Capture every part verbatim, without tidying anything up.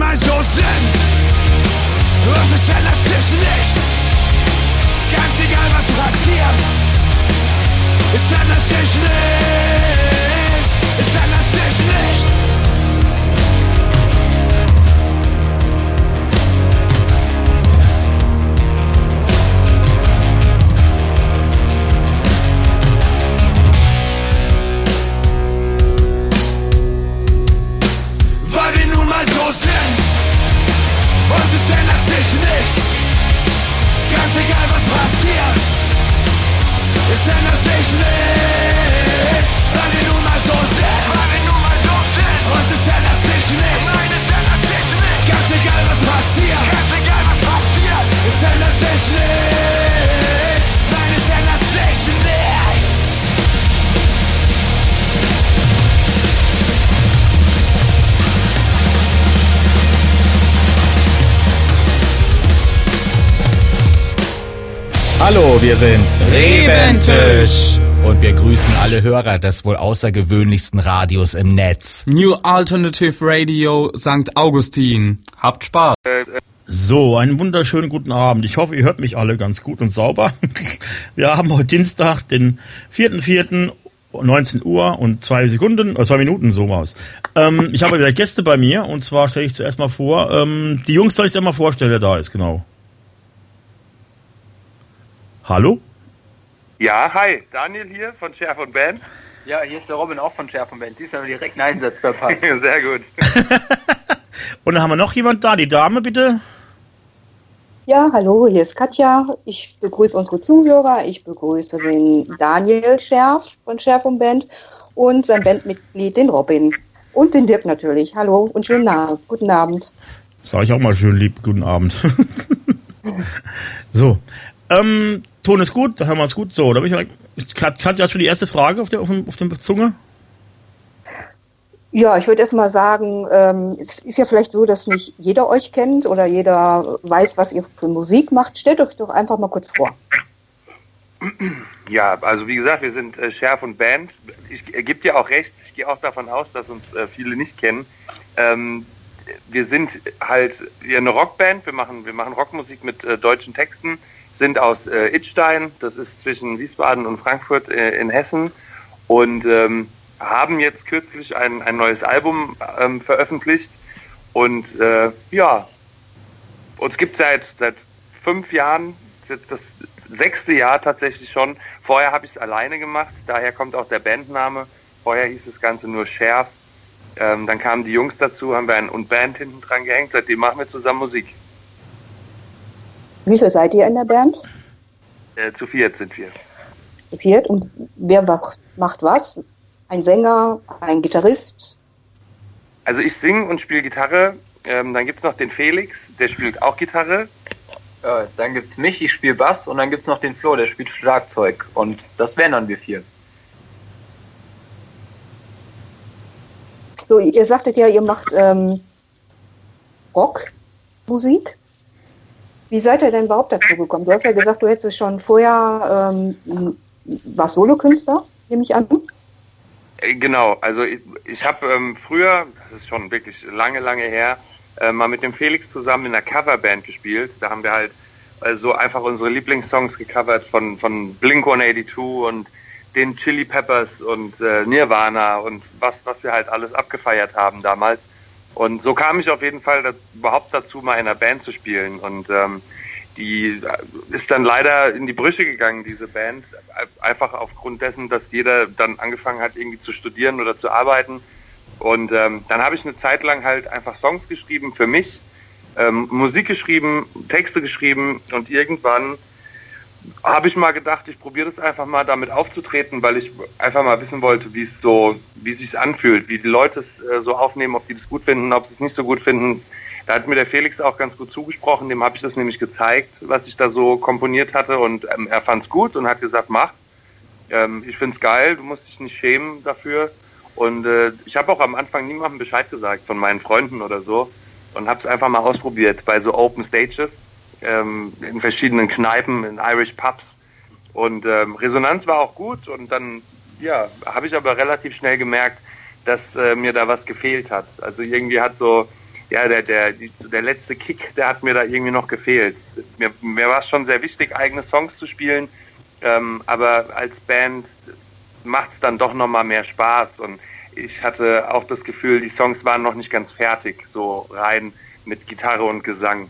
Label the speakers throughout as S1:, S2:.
S1: mal so sind und es ändert sich nichts. Ganz egal was passiert, es ändert sich nichts, es ändert sich nichts. Weil wir nun mal so sind und es ändert sich nichts. Ganz egal was passiert, es ändert sich nichts. Weil wir nun mal so sind, weil wir nun mal so sind und es ändert sich nichts. Nein, es ändert sich nichts. Ganz egal was passiert, ganz egal was passiert, es ändert sich nichts. Nein, es ändert sich nichts.
S2: Hallo, wir sind Rebentisch und wir grüßen alle Hörer des wohl außergewöhnlichsten Radios im Netz.
S3: New Alternative Radio Sankt Augustin. Habt Spaß.
S4: So, einen wunderschönen guten Abend. Ich hoffe, ihr hört mich alle ganz gut und sauber. Wir haben heute Dienstag, den vierten vierten neunzehn Uhr und zwei Sekunden, oder zwei Minuten, so war's. Ähm, ich habe wieder Gäste bei mir und zwar stelle ich zuerst mal vor, ähm, die Jungs soll ich dir mal vorstellen, der da ist, genau. Hallo?
S5: Ja, hi, Daniel hier von Schärf und Band.
S6: Ja, hier ist der Robin auch von Schärf und Band. Siehst du, haben wir direkt einen Einsatz verpasst.
S5: Sehr gut.
S4: Und dann haben wir noch jemand da, die Dame bitte.
S7: Ja, hallo, hier ist Katja. Ich begrüße unsere Zuhörer. Ich begrüße den Daniel Schärf von Schärf und Band und sein Bandmitglied, den Robin. Und den Dirk natürlich. Hallo und schönen Abend. Guten Abend.
S4: Sag ich auch mal schön lieb, guten Abend. So, ähm, Ton ist gut, da hören wir es gut. So, da bin ich, Katja hat schon die erste Frage auf der, auf dem, auf der Zunge.
S7: Ja, ich würde erst mal sagen, ähm, es ist ja vielleicht so, dass nicht jeder euch kennt oder jeder weiß, was ihr für Musik macht. Stellt euch doch einfach mal kurz vor.
S5: Ja, also wie gesagt, wir sind äh, Schärf und Band. Ich äh, gebe dir auch recht, ich gehe auch davon aus, dass uns äh, viele nicht kennen. Ähm, wir sind halt wir eine Rockband, wir machen, wir machen Rockmusik mit äh, deutschen Texten, sind aus äh, Idstein, das ist zwischen Wiesbaden und Frankfurt äh, in Hessen und ähm, haben jetzt kürzlich ein, ein neues Album ähm, veröffentlicht und äh, ja, uns gibt seit seit fünf Jahren, jetzt das sechste Jahr tatsächlich schon. Vorher habe ich es alleine gemacht, daher kommt auch der Bandname. Vorher hieß das Ganze nur Schärf. Ähm, dann kamen die Jungs dazu, haben wir ein und Band hinten dran gehängt, seitdem machen wir zusammen Musik.
S7: Wie viel seid ihr in der Band?
S5: Äh, zu viert sind wir.
S7: Zu viert. Und wer macht was? Ein Sänger, ein Gitarrist?
S5: Also ich singe und spiele Gitarre. Ähm, dann gibt es noch den Felix, der spielt auch Gitarre.
S6: Äh, dann gibt's mich, ich spiele Bass und dann gibt's noch den Flo, der spielt Schlagzeug. Und das wären dann wir vier.
S7: So, ihr sagtet ja, ihr macht ähm, Rockmusik. Wie seid ihr denn überhaupt dazu gekommen? Du hast ja gesagt, du hättest schon vorher ähm, warst Solokünstler, nehme ich an.
S5: Genau, also ich, ich habe ähm, früher, das ist schon wirklich lange, lange her, äh, mal mit dem Felix zusammen in einer Coverband gespielt. Da haben wir halt äh, so einfach unsere Lieblingssongs gecovert von, von Blink hundertzweiundachtzig und den Chili Peppers und äh, Nirvana und was, was wir halt alles abgefeiert haben damals. Und so kam ich auf jeden Fall da, überhaupt dazu, mal in einer Band zu spielen. Und ähm, die ist dann leider in die Brüche gegangen, diese Band. Einfach aufgrund dessen, dass jeder dann angefangen hat, irgendwie zu studieren oder zu arbeiten. Und ähm, dann habe ich eine Zeit lang halt einfach Songs geschrieben für mich, ähm, Musik geschrieben, Texte geschrieben und irgendwann habe ich mal gedacht, ich probiere das einfach mal damit aufzutreten, weil ich einfach mal wissen wollte, wie es so, wie es sich anfühlt, wie die Leute es äh, so aufnehmen, ob die das gut finden, ob sie es nicht so gut finden. Da hat mir der Felix auch ganz gut zugesprochen, dem habe ich das nämlich gezeigt, was ich da so komponiert hatte und ähm, er fand es gut und hat gesagt, mach, ähm, ich find's geil, du musst dich nicht schämen dafür und äh, ich habe auch am Anfang niemandem Bescheid gesagt, von meinen Freunden oder so und habe es einfach mal ausprobiert bei so Open Stages. Ähm, in verschiedenen Kneipen, in Irish Pubs und ähm, Resonanz war auch gut und dann ja, habe ich aber relativ schnell gemerkt, dass äh, mir da was gefehlt hat. Also irgendwie hat so ja, der, der, die, der letzte Kick, der hat mir da irgendwie noch gefehlt. Mir, mir war es schon sehr wichtig, eigene Songs zu spielen, ähm, aber als Band macht es dann doch nochmal mehr Spaß und ich hatte auch das Gefühl, die Songs waren noch nicht ganz fertig, so rein mit Gitarre und Gesang.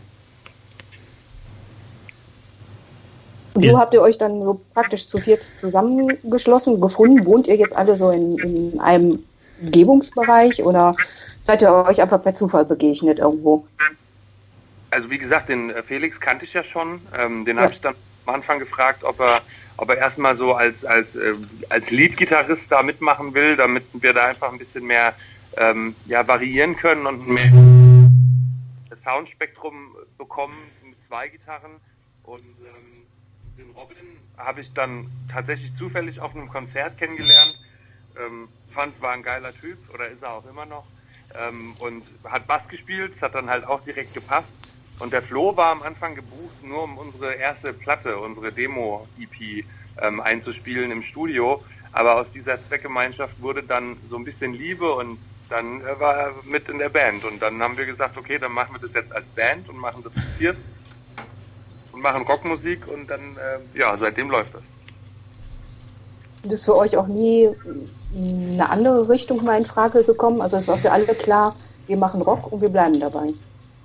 S7: Und so habt ihr euch dann so praktisch zu viert zusammengeschlossen, gefunden? Wohnt ihr jetzt alle so in, in einem Umgebungsbereich oder seid ihr euch einfach per Zufall begegnet irgendwo?
S5: Also wie gesagt, den Felix kannte ich ja schon. Ähm, den
S7: ja.
S5: habe ich dann am Anfang gefragt, ob er, ob er erstmal so als, als, äh, als Lead-Gitarrist da mitmachen will, damit wir da einfach ein bisschen mehr ähm, ja, variieren können und mehr Soundspektrum bekommen mit zwei Gitarren. Und ähm, den Robin habe ich dann tatsächlich zufällig auf einem Konzert kennengelernt. Ähm, fand, war ein geiler Typ, oder ist er auch immer noch. Ähm, und hat Bass gespielt, das hat dann halt auch direkt gepasst. Und der Flo war am Anfang gebucht, nur um unsere erste Platte, unsere Demo-E P ähm, einzuspielen im Studio. Aber aus dieser Zweckgemeinschaft wurde dann so ein bisschen Liebe und dann äh, war er mit in der Band. Und dann haben wir gesagt, okay, dann machen wir das jetzt als Band und machen das zu viert und machen Rockmusik und dann, äh, ja, seitdem läuft das.
S7: Und ist für euch auch nie eine andere Richtung mal in Frage gekommen? Also es war für alle klar, wir machen Rock und wir bleiben dabei.
S6: Ähm,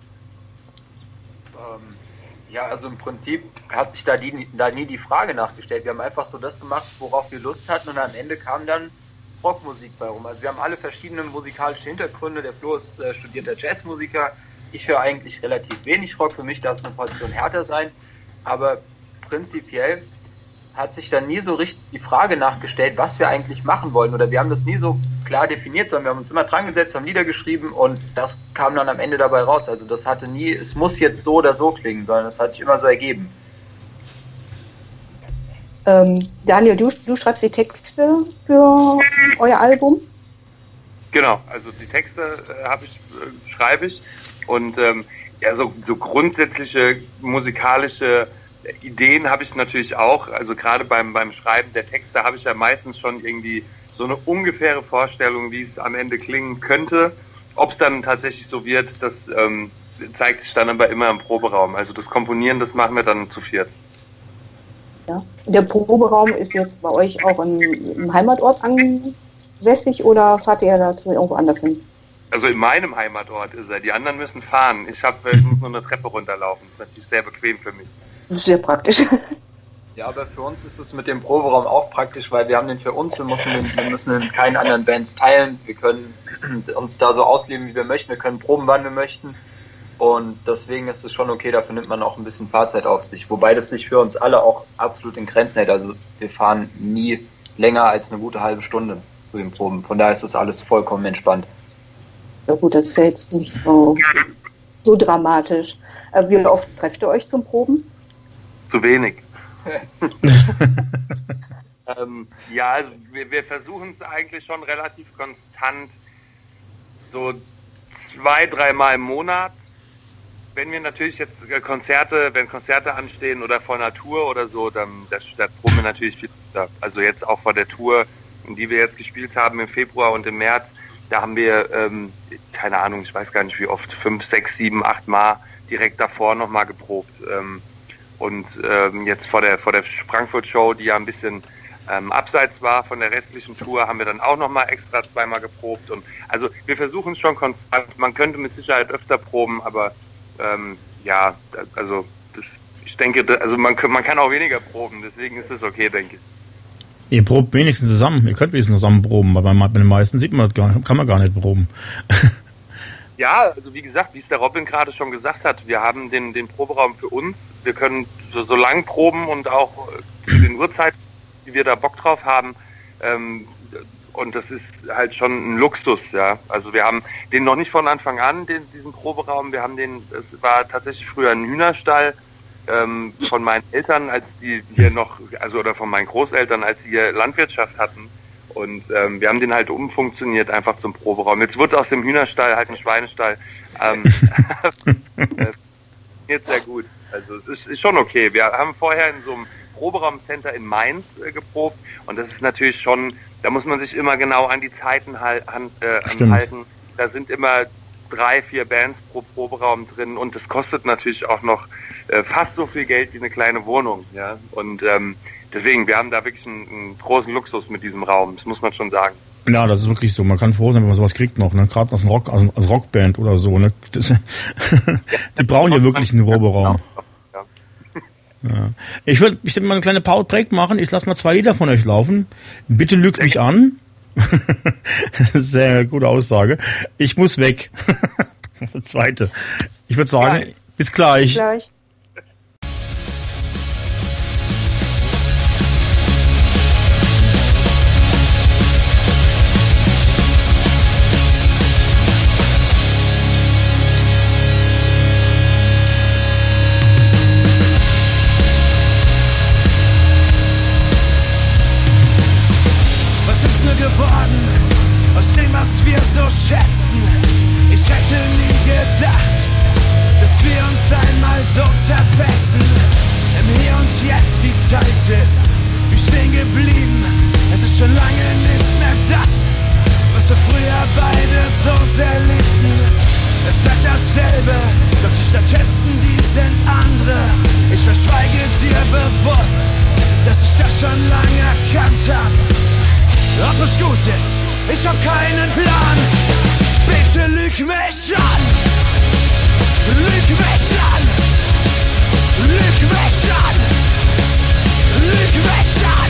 S6: ja, also im Prinzip hat sich da, die, da nie die Frage nachgestellt. Wir haben einfach so das gemacht, worauf wir Lust hatten und am Ende kam dann Rockmusik bei rum. Also wir haben alle verschiedene musikalische Hintergründe. Der Flo ist äh, studierter Jazzmusiker. Ich höre eigentlich relativ wenig Rock. Für mich darf es eine Portion härter sein. Aber prinzipiell hat sich dann nie so richtig die Frage nachgestellt, was wir eigentlich machen wollen. Oder wir haben das nie so klar definiert, sondern wir haben uns immer dran gesetzt, haben Lieder geschrieben und das kam dann am Ende dabei raus. Also das hatte nie, es muss jetzt so oder so klingen, sondern es hat sich immer so ergeben.
S7: Ähm, Daniel, du, du schreibst die Texte für euer Album?
S5: Genau, also die Texte äh, habe ich, äh, schreibe ich und ähm, ja, so, so grundsätzliche musikalische Ideen habe ich natürlich auch, also gerade beim, beim Schreiben der Texte habe ich ja meistens schon irgendwie so eine ungefähre Vorstellung, wie es am Ende klingen könnte. Ob es dann tatsächlich so wird, das ähm, zeigt sich dann aber immer im Proberaum. Also das Komponieren, das machen wir dann zu viert.
S7: Ja. Der Proberaum ist jetzt bei euch auch im, im Heimatort ansässig oder fahrt ihr dazu irgendwo anders hin?
S5: Also in meinem Heimatort ist er. Die anderen müssen fahren. Ich, hab, ich muss nur eine Treppe runterlaufen. Das ist natürlich sehr bequem für mich.
S7: Sehr praktisch.
S6: Ja, aber für uns ist es mit dem Proberaum auch praktisch, weil wir haben den für uns, wir müssen den, wir müssen den keinen anderen Bands teilen, wir können uns da so ausleben, wie wir möchten, wir können proben, wann wir möchten und deswegen ist es schon okay, dafür nimmt man auch ein bisschen Fahrzeit auf sich, wobei das sich für uns alle auch absolut in Grenzen hält, also wir fahren nie länger als eine gute halbe Stunde zu den Proben, von daher ist das alles vollkommen entspannt.
S7: Ja gut, das ist ja jetzt nicht so, so dramatisch. Wie oft trefft ihr euch zum Proben?
S5: Zu wenig. ähm, ja, also wir, wir versuchen es eigentlich schon relativ konstant, so zwei, dreimal im Monat. Wenn wir natürlich jetzt Konzerte, wenn Konzerte anstehen oder vor einer Tour oder so, dann da, da proben wir natürlich viel. Also jetzt auch vor der Tour, die wir jetzt gespielt haben im Februar und im März, da haben wir, ähm, keine Ahnung, ich weiß gar nicht wie oft, fünf, sechs, sieben, acht Mal direkt davor nochmal geprobt. Ähm, Und ähm, jetzt vor der vor der Frankfurt-Show, die ja ein bisschen ähm, abseits war von der restlichen Tour, haben wir dann auch nochmal extra zweimal geprobt. Und also wir versuchen es schon konstant. Man könnte mit Sicherheit öfter proben, aber ähm, ja, also das, ich denke, also man, man kann auch weniger proben. Deswegen ist es okay, denke ich.
S4: Ihr probt wenigstens zusammen. Ihr könnt wenigstens zusammen proben, weil bei den meisten sieht man das gar, kann man gar nicht proben.
S5: Ja, also wie gesagt, wie es der Robin gerade schon gesagt hat, wir haben den, den Proberaum für uns. Wir können so, so lang proben und auch zu den Uhrzeiten, die wir da Bock drauf haben. Ähm, und das ist halt schon ein Luxus, ja. Also wir haben den noch nicht von Anfang an, den, diesen Proberaum. Wir haben den, es war tatsächlich früher ein Hühnerstall ähm, von meinen Eltern, als die hier noch, also oder von meinen Großeltern, als sie hier Landwirtschaft hatten. Und ähm, wir haben den halt umfunktioniert, einfach zum Proberaum. Jetzt wird aus dem Hühnerstall halt ein Schweinestall. Ähm, das geht sehr gut. Also es ist, ist schon okay. Wir haben vorher in so einem Proberaumcenter in Mainz äh, geprobt. Und das ist natürlich schon, da muss man sich immer genau an die Zeiten halt, an, äh, anhalten. Da sind immer drei, vier Bands pro Proberaum drin und es kostet natürlich auch noch äh, fast so viel Geld wie eine kleine Wohnung, ja. Und ähm, deswegen, wir haben da wirklich einen, einen großen Luxus mit diesem Raum, das muss man schon sagen.
S4: Ja, das ist wirklich so. Man kann froh sein, wenn man sowas kriegt noch, ne? Gerade als Rock, als, als Rockband oder so, ne? Das, die brauchen ja wirklich einen Proberaum. Ja. Ich würde ich würd mal eine kleine Pause-Break machen. Ich lasse mal zwei Lieder von euch laufen. Bitte lügt mich an. Sehr gute Aussage. Ich muss weg. Das zweite. Ich würde sagen, ja. bis gleich.
S7: Bis gleich.
S1: Aus dem, was wir so schätzten. Ich hätte nie gedacht, dass wir uns einmal so zerfetzen. Im Hier und Jetzt, die Zeit ist wie stehen geblieben. Es ist schon lange nicht mehr das, was wir früher beide so sehr liebten. Es sagt dasselbe, doch die Statisten, die sind andere. Ich verschweige dir bewusst, dass ich das schon lange erkannt hab. Ob es gut ist, ich hab keinen Plan. Bitte lüg mich an. Lüg mich an. Lüg mich an. Lüg mich an.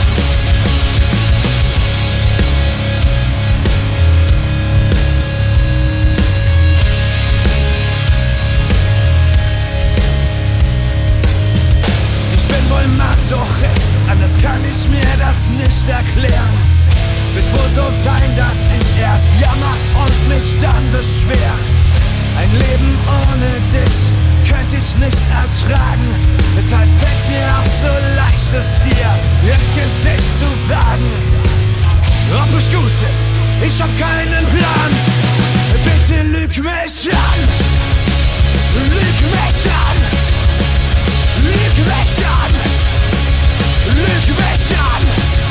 S1: Ich bin wohl Masochist, anders kann ich mir das nicht erklären. Wird wohl so sein, dass ich erst jammer und mich dann beschwer. Ein Leben ohne dich könnte ich nicht ertragen. Deshalb fällt's mir auch so leicht, es dir ins Gesicht zu sagen. Ob es gut ist, ich hab keinen Plan. Bitte lüg mich an. Lüg mich an. Lüg mich an. Lüg mich an.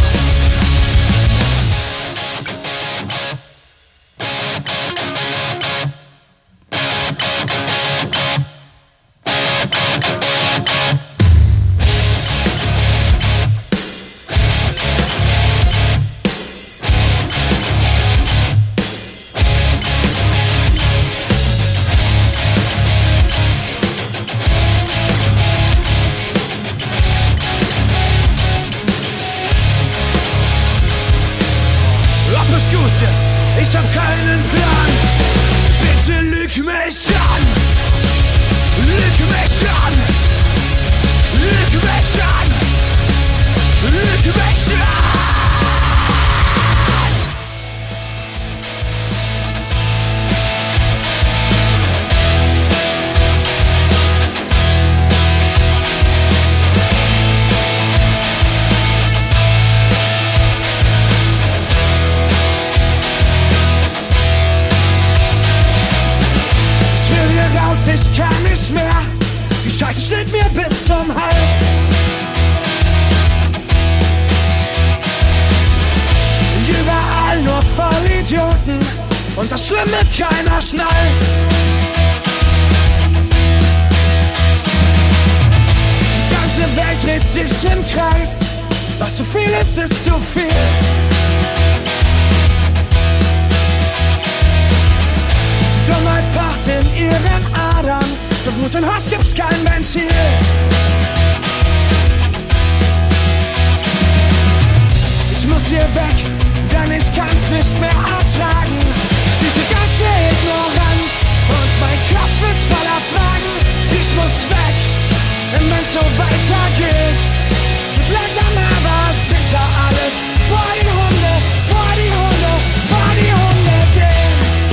S1: Ich hab keinen Plan. Bitte lüg mich an. Lüg mich an. Lüg mich an. Lüg mich an. Ich kann nicht mehr, die Scheiße steht mir bis zum Hals. Überall nur Vollidioten und das Schlimme, keiner schnallt's. Die ganze Welt dreht sich im Kreis, was zu viel ist, ist zu viel. Die Dummheit pocht in ihren Adern, für Wut und Hass gibt's kein Ventil. Ich muss hier weg, denn ich kann's nicht mehr ertragen. Diese ganze Ignoranz und mein Kopf ist voller Fragen. Ich muss weg, denn wenn's so weitergeht, wird langsam aber sicher alles vor die Hunde, vor die Hunde, vor die Hunde gehen.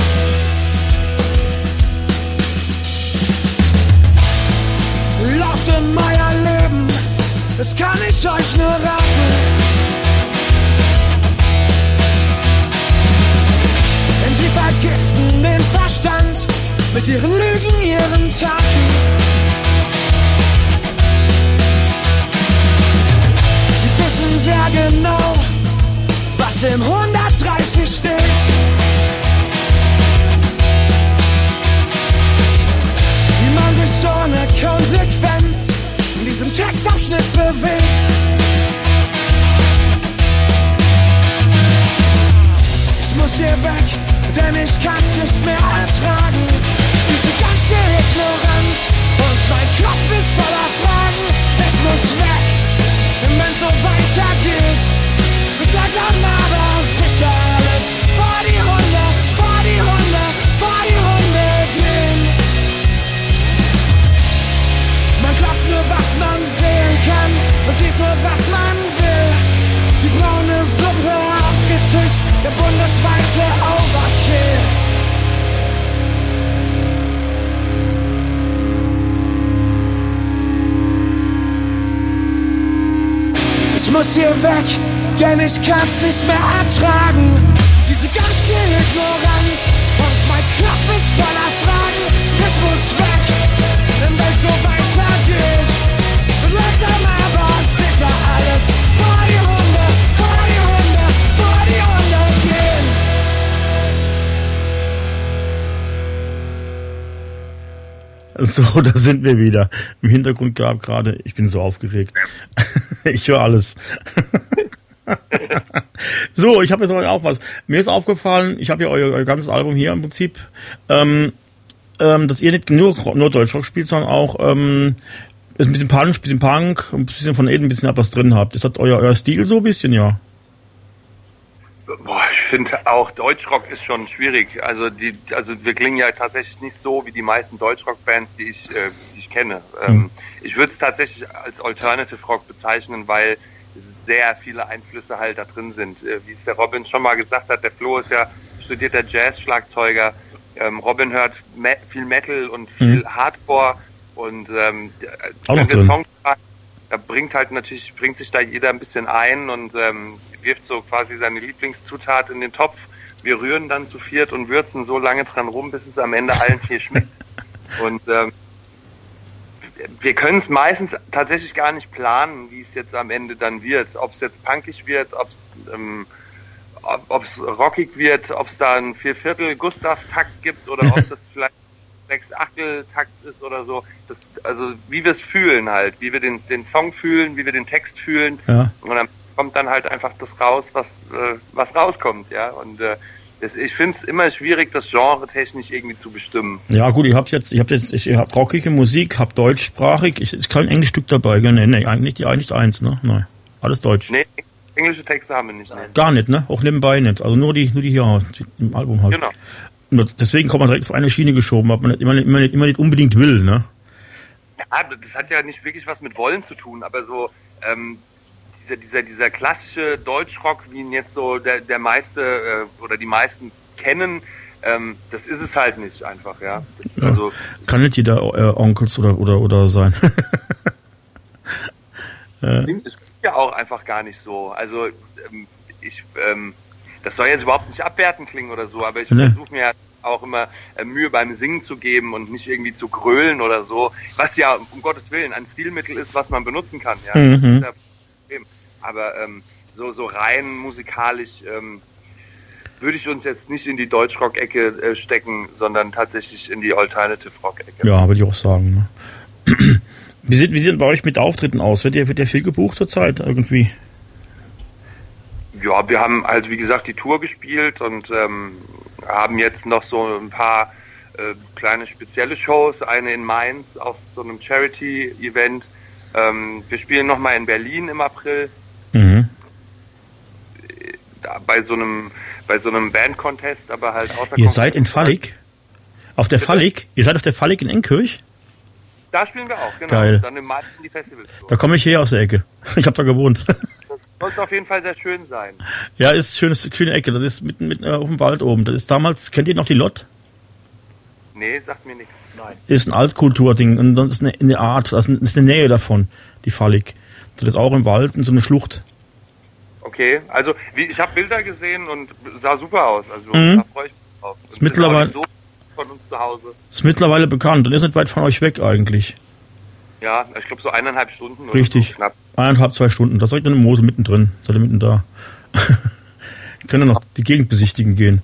S1: Lauft in euer Leben, das kann ich euch nur raten. Denn sie vergiften den Verstand mit ihren Lügen, ihren Taten. Sie wissen sehr genau, was im hundertdreißig steht. diesem Textabschnitt bewegt. Ich muss hier weg, denn ich kann's nicht mehr ertragen. Diese ganze Ignoranz und mein Kopf ist voller Fragen. Es muss weg, denn wenn's so weitergeht, wird langsam aber sicher alles vor die Hunde, vor die Hunde, vor die Hunde gehen. Man glaubt nur, was man sehen kann und sieht nur, was man will. Die braune Suppe aufgetischt, der bundesweite Overkill. Ich muss hier weg, denn ich kann's nicht mehr ertragen. Diese ganze Ignoranz und mein Kopf ist voller Fragen. Es muss weg, denn wenn's so weitergeht, wird langsam aber sicher alles vor die Hunde, vor die Hunde, vor die Hunde gehen.
S4: So, da sind wir wieder. Im Hintergrund gab gerade, ich bin so aufgeregt. Ich höre alles. So, ich habe jetzt auch was. Mir ist aufgefallen, ich habe ja euer, euer ganzes Album hier im Prinzip, ähm, ähm, dass ihr nicht nur, nur Deutschrock spielt, sondern auch ähm, ein bisschen Punch, ein bisschen Punk, ein bisschen von Eden, ein bisschen etwas drin habt. Ist das euer, euer Stil so ein bisschen, ja?
S5: Boah, ich finde auch Deutschrock ist schon schwierig. Also die, also wir klingen ja tatsächlich nicht so wie die meisten Deutschrock-Bands, die ich, äh, die ich kenne. Ähm, mhm. Ich würde es tatsächlich als Alternative Rock bezeichnen, weil sehr viele Einflüsse halt da drin sind. Äh, wie es der Robin schon mal gesagt hat, der Flo ist ja studierter Jazz-Schlagzeuger. Ähm, Robin hört me- viel Metal und viel mhm. Hardcore und ähm,
S4: auch
S5: wenn
S4: noch
S5: wir
S4: drin.
S5: Songs machen, da bringt halt natürlich, bringt sich da jeder ein bisschen ein und ähm, wirft so quasi seine Lieblingszutat in den Topf. Wir rühren dann zu viert und würzen so lange dran rum, bis es am Ende allen vier schmeckt. Und ähm, wir können es meistens tatsächlich gar nicht planen, wie es jetzt am Ende dann wird. Ob es jetzt punkig wird, ob es ähm, ob es rockig wird, ob es da ein Vierviertel-Gustav-Takt gibt oder ob das vielleicht Sechs-Achtel-Takt ist oder so. Das, also wie wir es fühlen halt, wie wir den, den Song fühlen, wie wir den Text fühlen. Ja. Und dann kommt dann halt einfach das raus, was äh, was rauskommt, ja. Und äh, das, ich finde es immer schwierig, das Genre technisch irgendwie zu bestimmen.
S4: Ja gut, ich habe jetzt, ich habe jetzt, ich habe rockige Musik, habe deutschsprachig, ich, ist kein Englischstück dabei, nee, nee, eigentlich die eigentlich eins, ne, nein, alles Deutsch.
S5: Nee, englische Texte haben wir nicht. Ne?
S4: Gar nicht, ne, auch nebenbei nicht, also nur die, nur die hier die, im Album halt.
S5: Genau.
S4: Und deswegen kommt man direkt auf eine Schiene geschoben, was man nicht, immer, immer, nicht, immer nicht unbedingt will, ne.
S5: Ja, das hat ja nicht wirklich was mit Wollen zu tun, aber so ähm, dieser, dieser, dieser klassische Deutschrock, wie ihn jetzt so der, der meiste äh, oder die meisten kennen, ähm, das ist es halt nicht einfach, ja.
S4: ja
S5: also,
S4: kann nicht jeder äh, Onkels oder, oder, oder sein.
S5: Es ist ja auch einfach gar nicht so. Also ähm, ich, ähm, das soll jetzt überhaupt nicht abwertend klingen oder so, aber ich ne. versuche mir auch immer äh, Mühe beim Singen zu geben und nicht irgendwie zu grölen oder so, was ja um Gottes Willen ein Stilmittel ist, was man benutzen kann, ja.
S4: Mhm.
S5: Das ist ja Problem. Aber ähm, so so rein musikalisch ähm, würde ich uns jetzt nicht in die Deutschrock-Ecke äh, stecken, sondern tatsächlich in die Alternative-Rock-Ecke.
S4: Ja, würde ich auch sagen. Ne? Wie sieht, wie sieht bei euch mit Auftritten aus? Wird ihr, wird ihr viel gebucht zurzeit irgendwie?
S5: Ja, wir haben halt, wie gesagt, die Tour gespielt und ähm, haben jetzt noch so ein paar äh, kleine spezielle Shows. Eine in Mainz auf so einem Charity-Event. Ähm, wir spielen nochmal in Berlin im April.
S4: Mhm.
S5: Da, bei so einem bei so einem Band-Contest, aber halt außer
S4: Ihr seid in Fallig? Auf der Fallig? Ihr seid auf der Fallig in Enkirch?
S5: Da spielen wir auch, genau.
S4: Geil.
S5: Dann im Mai die Festivals.
S4: Da komme ich her aus der Ecke. Ich habe da gewohnt.
S5: Das sollte auf jeden Fall sehr schön sein.
S4: Ja, ist schönes, schöne Ecke. Das ist mitten, mitten auf dem Wald oben. Das ist damals, kennt ihr noch die Lott?
S5: Nee, sagt mir nichts. Nein.
S4: Ist ein Altkulturding und das ist eine, eine Art, das ist eine Nähe davon, die Fallig. Das ist auch im Wald und so eine Schlucht.
S5: Okay, also wie, ich habe Bilder gesehen und sah super aus. Also
S4: mhm.
S5: da freue ich mich drauf.
S4: Ist mittlerweile
S5: so von uns zu Hause.
S4: Ist mittlerweile bekannt und ist nicht weit von euch weg eigentlich.
S5: Ja, ich glaube so eineinhalb Stunden.
S4: Richtig.
S5: Oder so knapp.
S4: Eineinhalb, zwei Stunden. Da seid ihr in der Mose mittendrin. Seid ihr mitten da. Können noch die Gegend besichtigen gehen.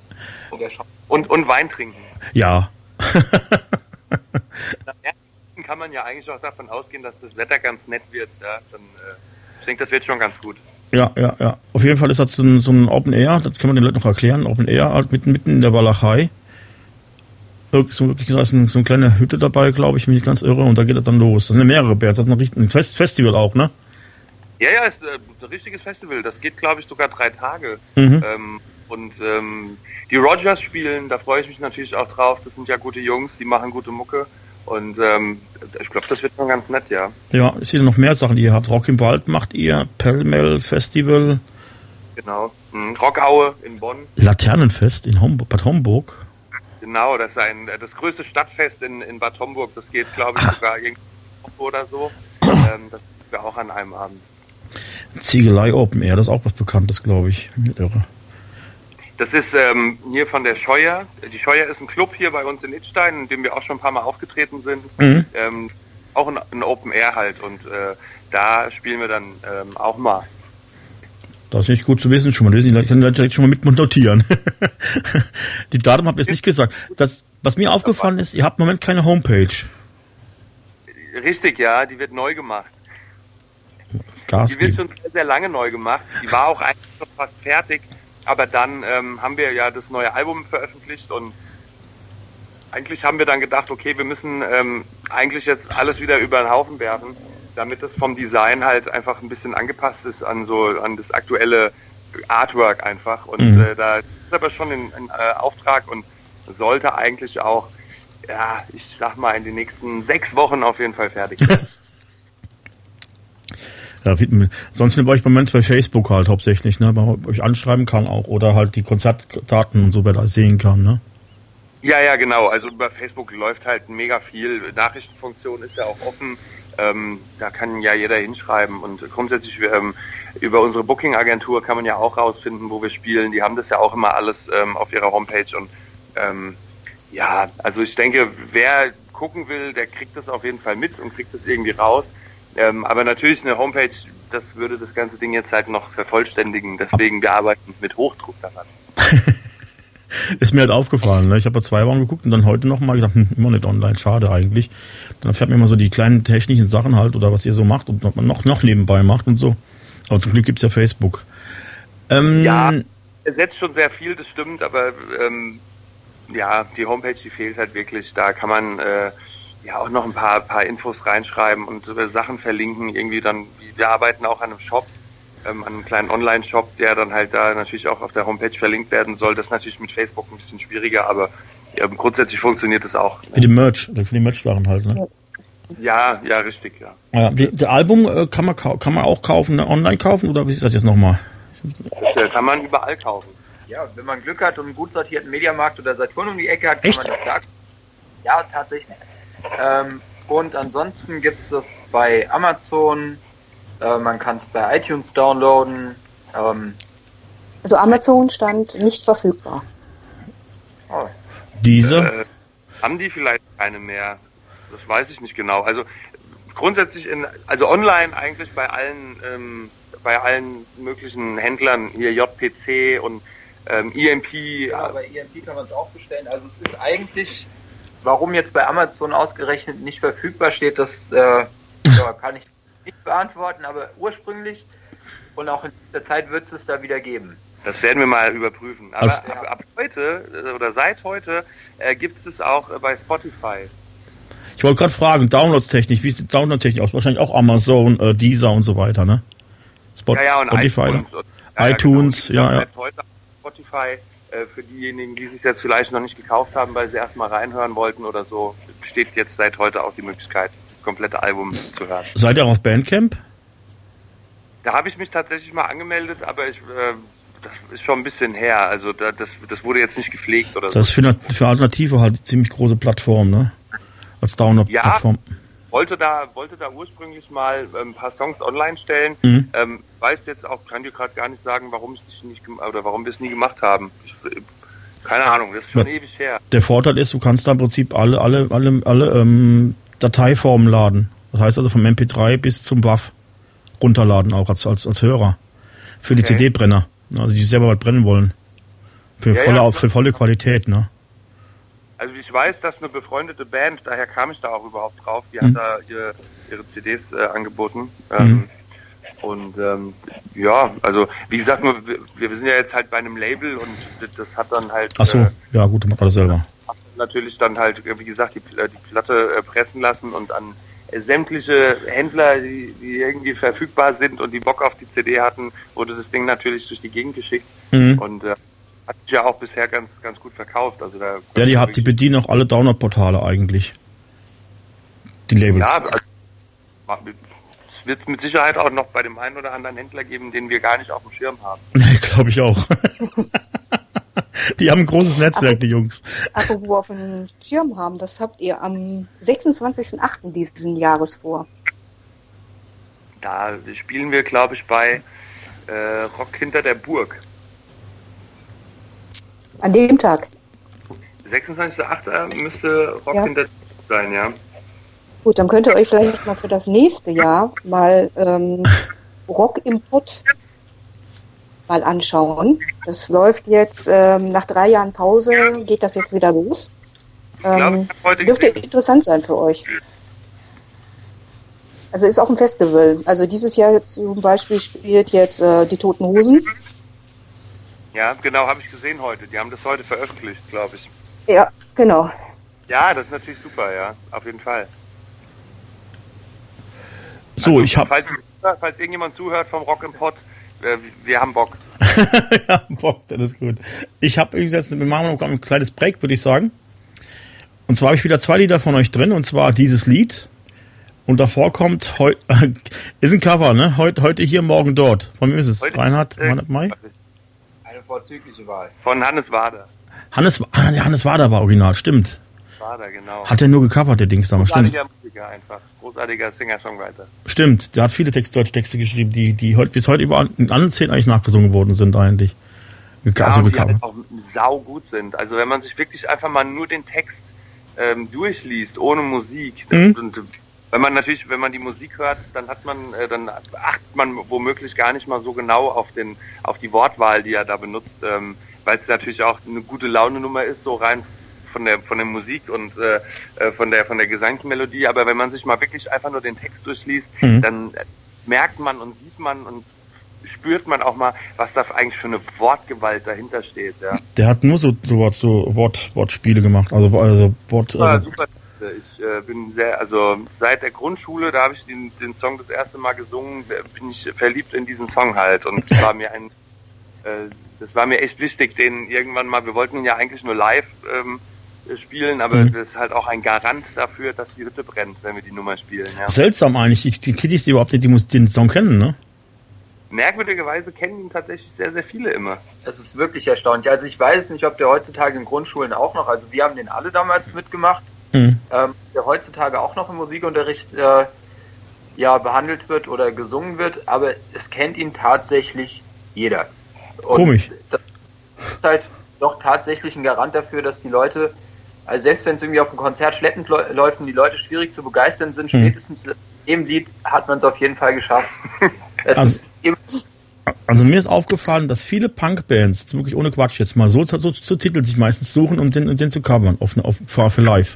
S5: Und, und Wein trinken.
S4: Ja.
S5: Nach Ersten kann man ja eigentlich auch davon ausgehen, dass das Wetter ganz nett wird. Ja? Dann, äh, ich denke, das wird schon ganz gut.
S4: Ja, ja, ja. Auf jeden Fall ist das so ein, so ein Open Air, das kann man den Leuten noch erklären. Open Air, halt mitten, mitten in der Walachei. So, wirklich gesagt, so eine kleine Hütte dabei, glaube ich, bin ich ganz irre. Und da geht das dann los. Das sind ja mehrere Bands. Das ist ein, richtig, ein Fest, Festival auch, ne?
S5: Ja, ja, ist äh, ein richtiges Festival. Das geht, glaube ich, sogar drei Tage.
S4: Mhm.
S5: Ähm, und ähm, die Rogers spielen, da freue ich mich natürlich auch drauf. Das sind ja gute Jungs, die machen gute Mucke. Und ähm, ich glaube, das wird schon ganz nett, ja.
S4: Ja, es sind noch mehr Sachen, die ihr habt. Rock im Wald macht ihr, Pellmell Festival.
S5: Genau. Mhm. Rockaue in Bonn.
S4: Laternenfest in Homburg, Bad Homburg.
S5: Genau, das ist ein, das größte Stadtfest in, in Bad Homburg. Das geht, glaube ich, sogar irgendwie oder so. Ähm, das ist ja auch an einem Abend.
S4: Ziegelei Open Air, das ist auch was Bekanntes, glaube ich. Irre.
S5: Das ist ähm, hier von der Scheuer. Die Scheuer ist ein Club hier bei uns in Idstein, in dem wir auch schon ein paar Mal aufgetreten sind.
S4: Mhm.
S5: Ähm, auch ein, ein Open Air halt. Und äh, da spielen wir dann ähm, auch mal.
S4: Das ist nicht gut zu wissen schon mal. Ich kann direkt schon mal mit notieren. Die Datum habt ihr jetzt nicht gesagt. Das, was mir aufgefallen ist, ihr habt im Moment keine Homepage.
S5: Richtig, ja. Die wird neu gemacht.
S4: Gas
S5: die wird
S4: geben.
S5: schon sehr, sehr lange neu gemacht. Die war auch eigentlich schon fast fertig. Aber dann ähm, haben wir ja das neue Album veröffentlicht und eigentlich haben wir dann gedacht, okay, wir müssen ähm, eigentlich jetzt alles wieder über den Haufen werfen, damit es vom Design halt einfach ein bisschen angepasst ist an so an das aktuelle Artwork einfach. Und
S4: Mhm.
S5: äh, da ist aber schon ein, ein äh, Auftrag und sollte eigentlich auch, ja, ich sag mal, in den nächsten sechs Wochen auf jeden Fall fertig sein.
S4: Ja, wie- sonst bin ich beim Moment bei Facebook halt hauptsächlich, ne, weil man euch anschreiben kann auch oder halt die Konzertdaten und so weiter sehen kann, ne?
S5: Ja, ja, genau. Also über Facebook läuft halt mega viel. Nachrichtenfunktion ist ja auch offen. Ähm, da kann ja jeder hinschreiben. Und grundsätzlich ähm, über unsere Booking-Agentur kann man ja auch rausfinden, wo wir spielen. Die haben das ja auch immer alles ähm, auf ihrer Homepage. Und ähm, ja, also ich denke, wer gucken will, der kriegt das auf jeden Fall mit und kriegt das irgendwie raus. Ähm, aber natürlich eine Homepage, das würde das ganze Ding jetzt halt noch vervollständigen. Deswegen, wir arbeiten mit Hochdruck daran.
S4: Ist mir halt aufgefallen, ne? Ich habe ja zwei Wochen geguckt und dann heute nochmal gedacht, hm, immer nicht online, schade eigentlich. Dann erfährt man immer so die kleinen technischen Sachen halt oder was ihr so macht und was man noch, noch nebenbei macht und so. Aber zum Glück gibt's ja Facebook. Ähm,
S5: Ja, es setzt schon sehr viel, das stimmt, aber ähm, ja, die Homepage, die fehlt halt wirklich. Da kann man äh, ja auch noch ein paar, paar Infos reinschreiben und äh, Sachen verlinken. Irgendwie dann, wir arbeiten auch an einem Shop, ähm, an einem kleinen Online-Shop, der dann halt da natürlich auch auf der Homepage verlinkt werden soll. Das ist natürlich mit Facebook ein bisschen schwieriger, aber ähm, grundsätzlich funktioniert das auch.
S4: Für die Merch, oder für die Merch-Sachen halt, ne?
S5: Ja, ja, richtig, ja.
S4: Ja, die, der Album äh, kann man kau- kann man auch kaufen, ne? Online kaufen oder wie ist das jetzt nochmal?
S5: Das äh, kann man überall kaufen.
S6: Ja, wenn man Glück hat und einen gut sortierten Mediamarkt oder Saturn um die Ecke hat, kann
S4: Echt?
S6: man das da. Ja, tatsächlich. Ähm, und ansonsten gibt es das bei Amazon, äh, man kann es bei iTunes downloaden. Ähm,
S7: Also Amazon stand nicht verfügbar.
S6: oh,
S4: Diese?
S5: Äh, haben die vielleicht keine mehr? Das weiß ich nicht genau. Also grundsätzlich in, also online eigentlich bei allen, ähm, bei allen möglichen Händlern hier J P C und ähm, E M P.
S6: ja, bei E M P kann man es auch bestellen. Also es ist eigentlich, warum jetzt bei Amazon ausgerechnet nicht verfügbar steht, das äh, ja, kann ich nicht beantworten, aber ursprünglich und auch in der Zeit wird es es da wieder geben.
S5: Das werden wir mal überprüfen. Aber
S4: Also-
S5: ab, ab heute äh, oder seit heute äh, gibt es es auch äh, bei Spotify.
S4: Ich wollte gerade fragen, Downloadstechnisch, wie sieht die Downloadtechnik aus? Wahrscheinlich auch Amazon, äh, Deezer und so weiter, ne? Spot,
S5: Ja, ja, und
S4: Spotify,
S5: iTunes.
S4: ne?
S5: Und, ja,
S4: iTunes,
S5: genau.
S4: ja, ja.
S5: Seit heute auf Spotify. Äh, für diejenigen, die es jetzt vielleicht noch nicht gekauft haben, weil sie erstmal reinhören wollten oder so, besteht jetzt seit heute auch die Möglichkeit, das komplette Album zu hören.
S4: Seid ihr auch auf Bandcamp?
S5: Da habe ich mich tatsächlich mal angemeldet, aber ich, äh, das ist schon ein bisschen her. Also da, das, das wurde jetzt nicht gepflegt oder so.
S4: Das ist für, für Alternative halt eine ziemlich große Plattform, ne? Als Download-Plattform.
S5: Wollte da, wollte da ursprünglich mal ähm, ein paar Songs online stellen.
S4: Mhm.
S5: Ähm, weiß jetzt auch, kann dir gerade gar nicht sagen, warum es nicht gem- oder warum wir es nie gemacht haben. Ich, äh, keine Ahnung, das ist schon
S4: Ja.
S5: ewig her.
S4: Der Vorteil ist, du kannst da im Prinzip alle, alle, alle, alle ähm, Dateiformen laden. Das heißt also vom M P drei bis zum W A V runterladen, auch als, als, als Hörer. Für die
S5: Okay.
S4: C D-Brenner. Also die selber was brennen wollen. Für
S5: Ja,
S4: volle,
S5: ja,
S4: für volle Qualität, ne?
S5: Also ich weiß, dass eine befreundete Band, daher kam ich da auch überhaupt drauf, die
S4: Mhm.
S5: hat da ihre, ihre C Ds äh, angeboten. Ähm,
S4: Mhm.
S5: Und ähm, ja, also wie gesagt, nur, wir, wir sind ja jetzt halt bei einem Label und das hat dann halt
S4: Ach so,
S5: äh,
S4: ja gut, macht alles selber.
S5: natürlich dann halt, wie gesagt, die, die Platte äh, pressen lassen und an äh, sämtliche Händler, die, die irgendwie verfügbar sind und die Bock auf die C D hatten, wurde das Ding natürlich durch die Gegend geschickt.
S4: Mhm.
S5: Und äh, hat sich ja auch bisher ganz ganz gut verkauft. Also da
S4: Ja, die, hat, die bedienen auch alle Download-Portale eigentlich. Die Labels.
S5: Ja, also, es wird mit Sicherheit auch noch bei dem einen oder anderen Händler geben, den wir gar nicht auf dem Schirm haben.
S4: Glaube ich auch. Die haben ein großes Netzwerk, die Jungs.
S7: Apropos auf dem Schirm haben, das habt ihr am sechsundzwanzigsten achten diesen Jahres vor.
S5: Da spielen wir, glaube ich, bei äh, Rock hinter der Burg.
S7: An dem Tag.
S5: sechsundzwanzigster achter müsste Rock
S7: Ja.
S5: hinter der Burg sein, ja.
S7: Gut, dann könnt ihr euch vielleicht mal für das nächste Jahr mal ähm, Rock im Pott mal anschauen. Das läuft jetzt ähm, nach drei Jahren Pause, geht das jetzt wieder los.
S5: glaube,
S7: Ähm,
S5: ich hab heute
S7: dürfte
S5: gesehen.
S7: interessant sein für euch. Also ist auch ein Festival. Also dieses Jahr zum Beispiel spielt jetzt äh, die Toten Hosen.
S5: Ja, genau, habe ich gesehen heute. Die haben das heute veröffentlicht, glaube ich.
S7: Ja, genau.
S5: Ja, das ist natürlich super, ja, auf jeden Fall.
S4: So, ich habe
S5: Falls, falls irgendjemand zuhört vom Rock im Pott, äh, wir haben Bock.
S4: ja, Bock, das ist gut. Ich habe jetzt, wir machen noch ein kleines Break, würde ich sagen. Und zwar habe ich wieder zwei Lieder von euch drin, und zwar dieses Lied. Und davor kommt heute, ist ein Cover, ne? Heute, heute hier, morgen dort. Von wem ist es?
S5: Heute-
S4: Reinhard,
S5: äh,
S4: Reinhard May?
S6: Eine vorzügliche Wahl.
S5: Von Hannes Wader.
S4: Hannes, ah, ja, Hannes Wader war original, stimmt.
S5: Wader, genau.
S4: Hat er nur gecovert, der Dings damals, stimmt.
S5: Großartiger Musiker einfach. Großartiger Singer-Songwriter.
S4: Stimmt, der hat viele Text, deutsche Texte geschrieben, die, die heute, bis heute überall in allen zehn eigentlich nachgesungen worden sind, eigentlich.
S5: Ja,
S4: Also
S5: und die
S4: gecovert.
S5: halt auch sau gut sind. Also wenn man sich wirklich einfach mal nur den Text ähm, durchliest, ohne Musik. Das,
S4: Mhm.
S5: und, wenn man natürlich, wenn man die Musik hört, dann hat man, äh, dann achtet man womöglich gar nicht mal so genau auf den, auf die Wortwahl, die er da benutzt, ähm, weil es natürlich auch eine gute Laune-Nummer ist, so rein von der von der Musik und äh, äh, von der von der Gesangsmelodie. Aber wenn man sich mal wirklich einfach nur den Text durchliest,
S4: Mhm.
S5: dann äh, merkt man und sieht man und spürt man auch mal, was da eigentlich für eine Wortgewalt dahinter steht. Ja.
S4: Der hat nur so, so, Wort- so Wort, Wortspiele gemacht, also, also Wort,
S5: Super,
S4: äh,
S5: super. Ich äh, bin sehr, also seit der Grundschule, da habe ich den, den Song das erste Mal gesungen, bin ich verliebt in diesen Song halt. Und es war mir ein, äh, das war mir echt wichtig, den irgendwann mal, wir wollten ihn ja eigentlich nur live ähm, spielen, aber
S4: Mhm.
S5: das ist halt auch ein Garant dafür, dass die Hütte brennt, wenn wir die Nummer spielen. Ja.
S4: seltsam eigentlich, die, die Kiddies, die überhaupt nicht die, Mus- den Song kennen, ne?
S5: Merkwürdigerweise kennen ihn tatsächlich sehr, sehr viele immer.
S6: Das ist wirklich erstaunlich. Also ich weiß nicht, ob der heutzutage in Grundschulen auch noch, also wir haben den alle damals mitgemacht,
S4: Mhm.
S6: ähm, der heutzutage auch noch im Musikunterricht äh, ja, behandelt wird oder gesungen wird, aber es kennt ihn tatsächlich jeder. Und
S4: Komisch.
S6: das ist halt doch tatsächlich ein Garant dafür, dass die Leute, also selbst wenn es irgendwie auf einem Konzert schleppend läu- läuft und die Leute schwierig zu begeistern sind,
S4: Mhm.
S6: spätestens im Lied hat man es auf jeden Fall geschafft. Es
S4: Also-
S6: ist immer
S4: Also mir ist aufgefallen, dass viele Punkbands, jetzt wirklich ohne Quatsch jetzt mal, so, so, so zu Titel sich meistens suchen, um den, um den zu covern, auf, auf, für, für live.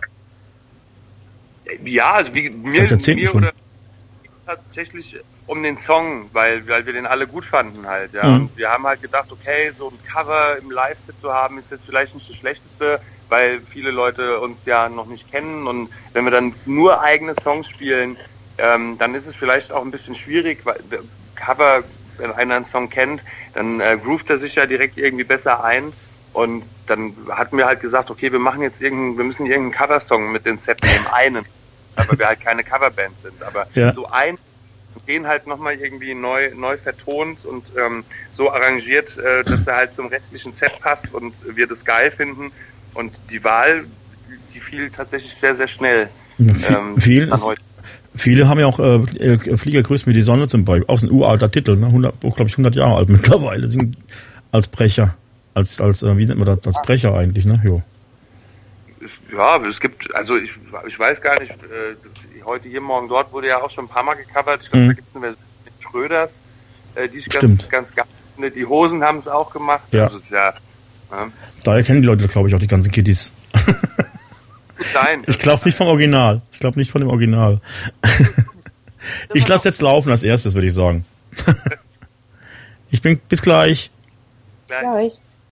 S5: Ja, also wie, mir,
S4: Seit Jahrzehnten
S5: mir
S4: schon.
S5: oder tatsächlich um den Song, weil, weil wir den alle gut fanden halt, ja.
S4: Mhm.
S5: Und wir haben halt gedacht, okay, so ein Cover im Live-Set zu haben, ist jetzt vielleicht nicht das Schlechteste, weil viele Leute uns ja noch nicht kennen und wenn wir dann nur eigene Songs spielen, ähm, dann ist es vielleicht auch ein bisschen schwierig, weil Cover, wenn einer einen Song kennt, dann äh, groovt er sich ja direkt irgendwie besser ein. Und dann hatten wir halt gesagt, okay, wir machen jetzt irgendeinen, wir müssen irgendeinen Coversong mit den Set nehmen, einen, aber wir halt keine Coverband sind. Aber
S4: Ja.
S5: so ein, den halt nochmal irgendwie neu neu vertont und ähm, so arrangiert, äh, dass er halt zum restlichen Set passt und wir das geil finden. Und die Wahl, die fiel tatsächlich sehr, sehr schnell.
S4: Viel,
S5: Ähm,
S4: viel
S5: an
S4: ist,
S5: heute.
S4: viele haben ja auch äh, äh, Flieger grüßt mir die Sonne zum Beispiel, auch so ein uralter Titel, ne? hundert, glaube ich, hundert Jahre alt mittlerweile, sind als Brecher, als, als äh, wie nennt man das, als Brecher eigentlich, ne? Jo.
S5: Ja, es gibt, also ich, ich weiß gar nicht, äh, heute hier, morgen dort wurde ja auch schon ein paar Mal gecovert. Ich glaube,
S4: Mhm.
S5: da gibt es eine Version mit Schröders, äh, die ich
S4: Stimmt.
S5: ganz, ganz geil finde. Die Hosen haben es auch gemacht.
S4: Ja.
S5: Also, es ist ja, ja.
S4: Daher kennen die Leute, glaube ich, auch die ganzen Kiddies.
S5: sein.
S4: Ich glaube nicht vom Original. Ich glaube nicht von dem Original. Ich lasse jetzt laufen als erstes, würde ich sagen. Ich bin bis gleich.
S7: Bis gleich.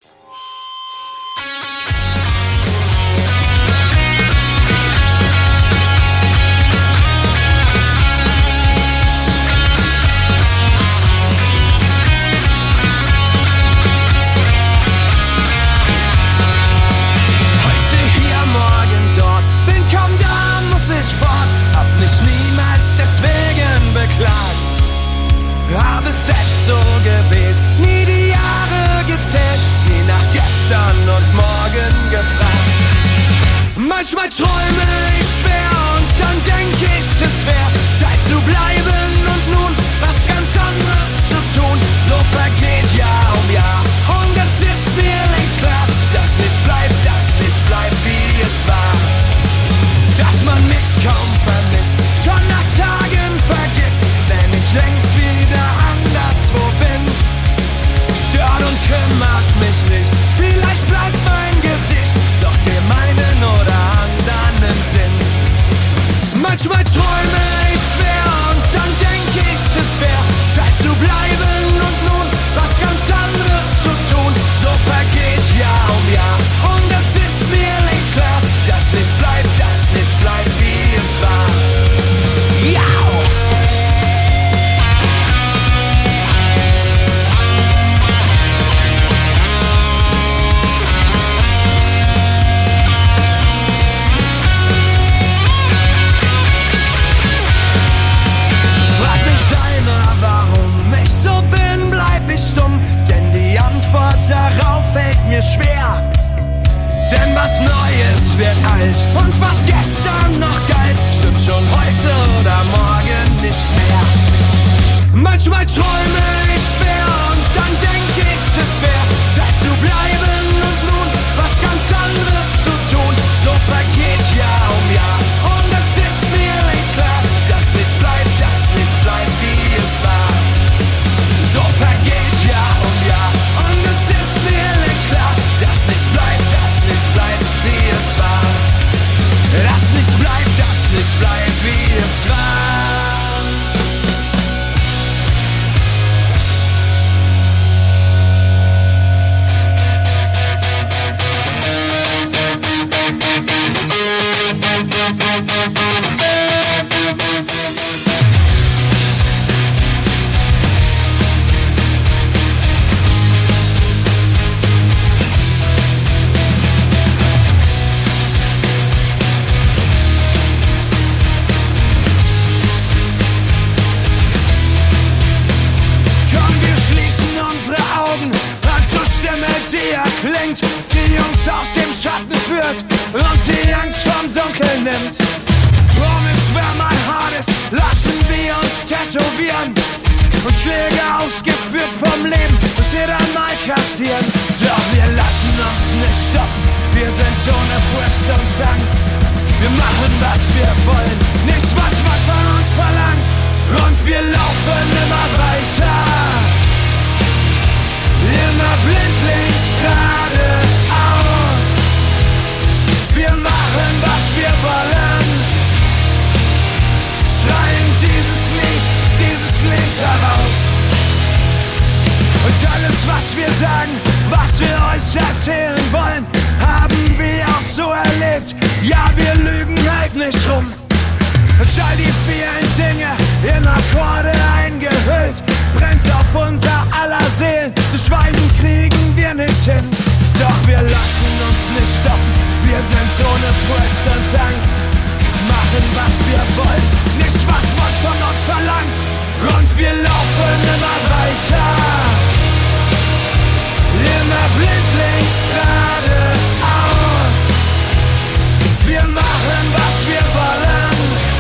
S1: Deswegen beklagt, hab es selbst so gewählt, nie die Jahre gezählt, nie nach gestern und morgen gefragt. Manchmal träume ich schwer und dann denk ich, es wär Zeit zu bleiben und nun was ganz anderes zu tun. So vergeht Jahr um Jahr und es ist mir längst klar, dass nichts bleibt, dass nichts bleibt, wie es war. Dass man mich kaum vermisst, schon nach Tagen vergisst, wenn ich längst wieder anderswo bin. Stört und kümmert mich nicht, vielleicht bleibt mein Gesicht doch dem einen oder anderen im Sinn. Manchmal träume ich schwer und dann denk ich, es wär Zeit zu bleiben und nun was ganz anderes zu tun. So vergeht Jahr um Jahr und es ist mir längst klar, dass nichts bleibt, dass nichts bleibt, wie es war. Ja! Frag mich einer, warum ich so bin, bleib ich stumm, denn die Antwort darauf fällt mir schwer. Denn was Neues wird alt und was gestern noch galt, stimmt schon heute oder morgen nicht mehr. Manchmal träume ich schwer und dann denk ich, es wär Zeit zu bleiben und nun was ganz anderes zu tun. So vergeht Jahr um Jahr und es ist mir längst klar, dass nichts bleibt, dass nichts bleibt, wie es war. So vergeht Jahr um Jahr und es ist mir längst klar, dass nichts bleibt, dass nichts bleibt, wie es war. Dass nichts bleibt, dass nichts bleibt, wie es war. Die erklingt, die uns aus dem Schatten führt und die Angst vom Dunkeln nimmt. Promise where my heart is, lassen wir uns tätowieren und Schläge ausgeführt vom Leben, bis wir dann mal kassieren. Doch wir lassen uns nicht stoppen, wir sind ohne Furcht und Angst. Wir machen, was wir wollen, nichts, was man von uns verlangt. Und wir laufen immer weiter, immer blindlings geradeaus. Wir machen, was wir wollen, schreien dieses Lied, dieses Lied heraus. Und alles, was wir sagen, was wir euch erzählen wollen, haben wir auch so erlebt. Ja, wir lügen halt nicht rum. Und all die vielen Dinge in Akkorde eingehüllt, brennt auf unser aller Seelen. Zu schweigen kriegen wir nicht hin. Doch wir lassen uns nicht stoppen. Wir sind ohne Furcht und Angst. Machen, was wir wollen. Nichts, was man von uns verlangt. Und wir laufen immer weiter. Immer blindlings geradeaus. Wir machen, was wir wollen.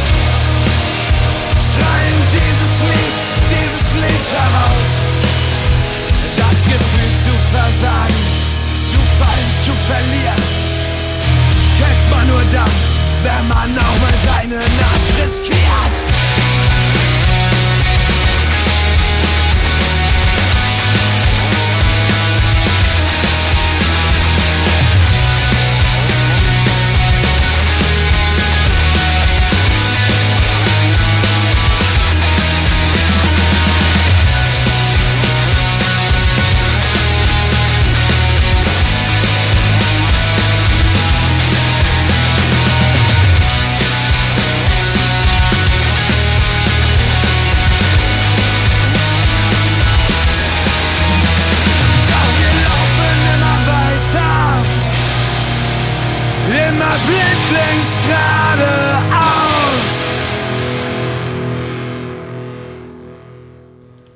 S1: Schreien dieses Lied, dieses Lied heraus. Das Gefühl zu versagen, zu fallen, zu verlieren, kennt man nur dann, wenn man auch mal seinen Arsch riskiert.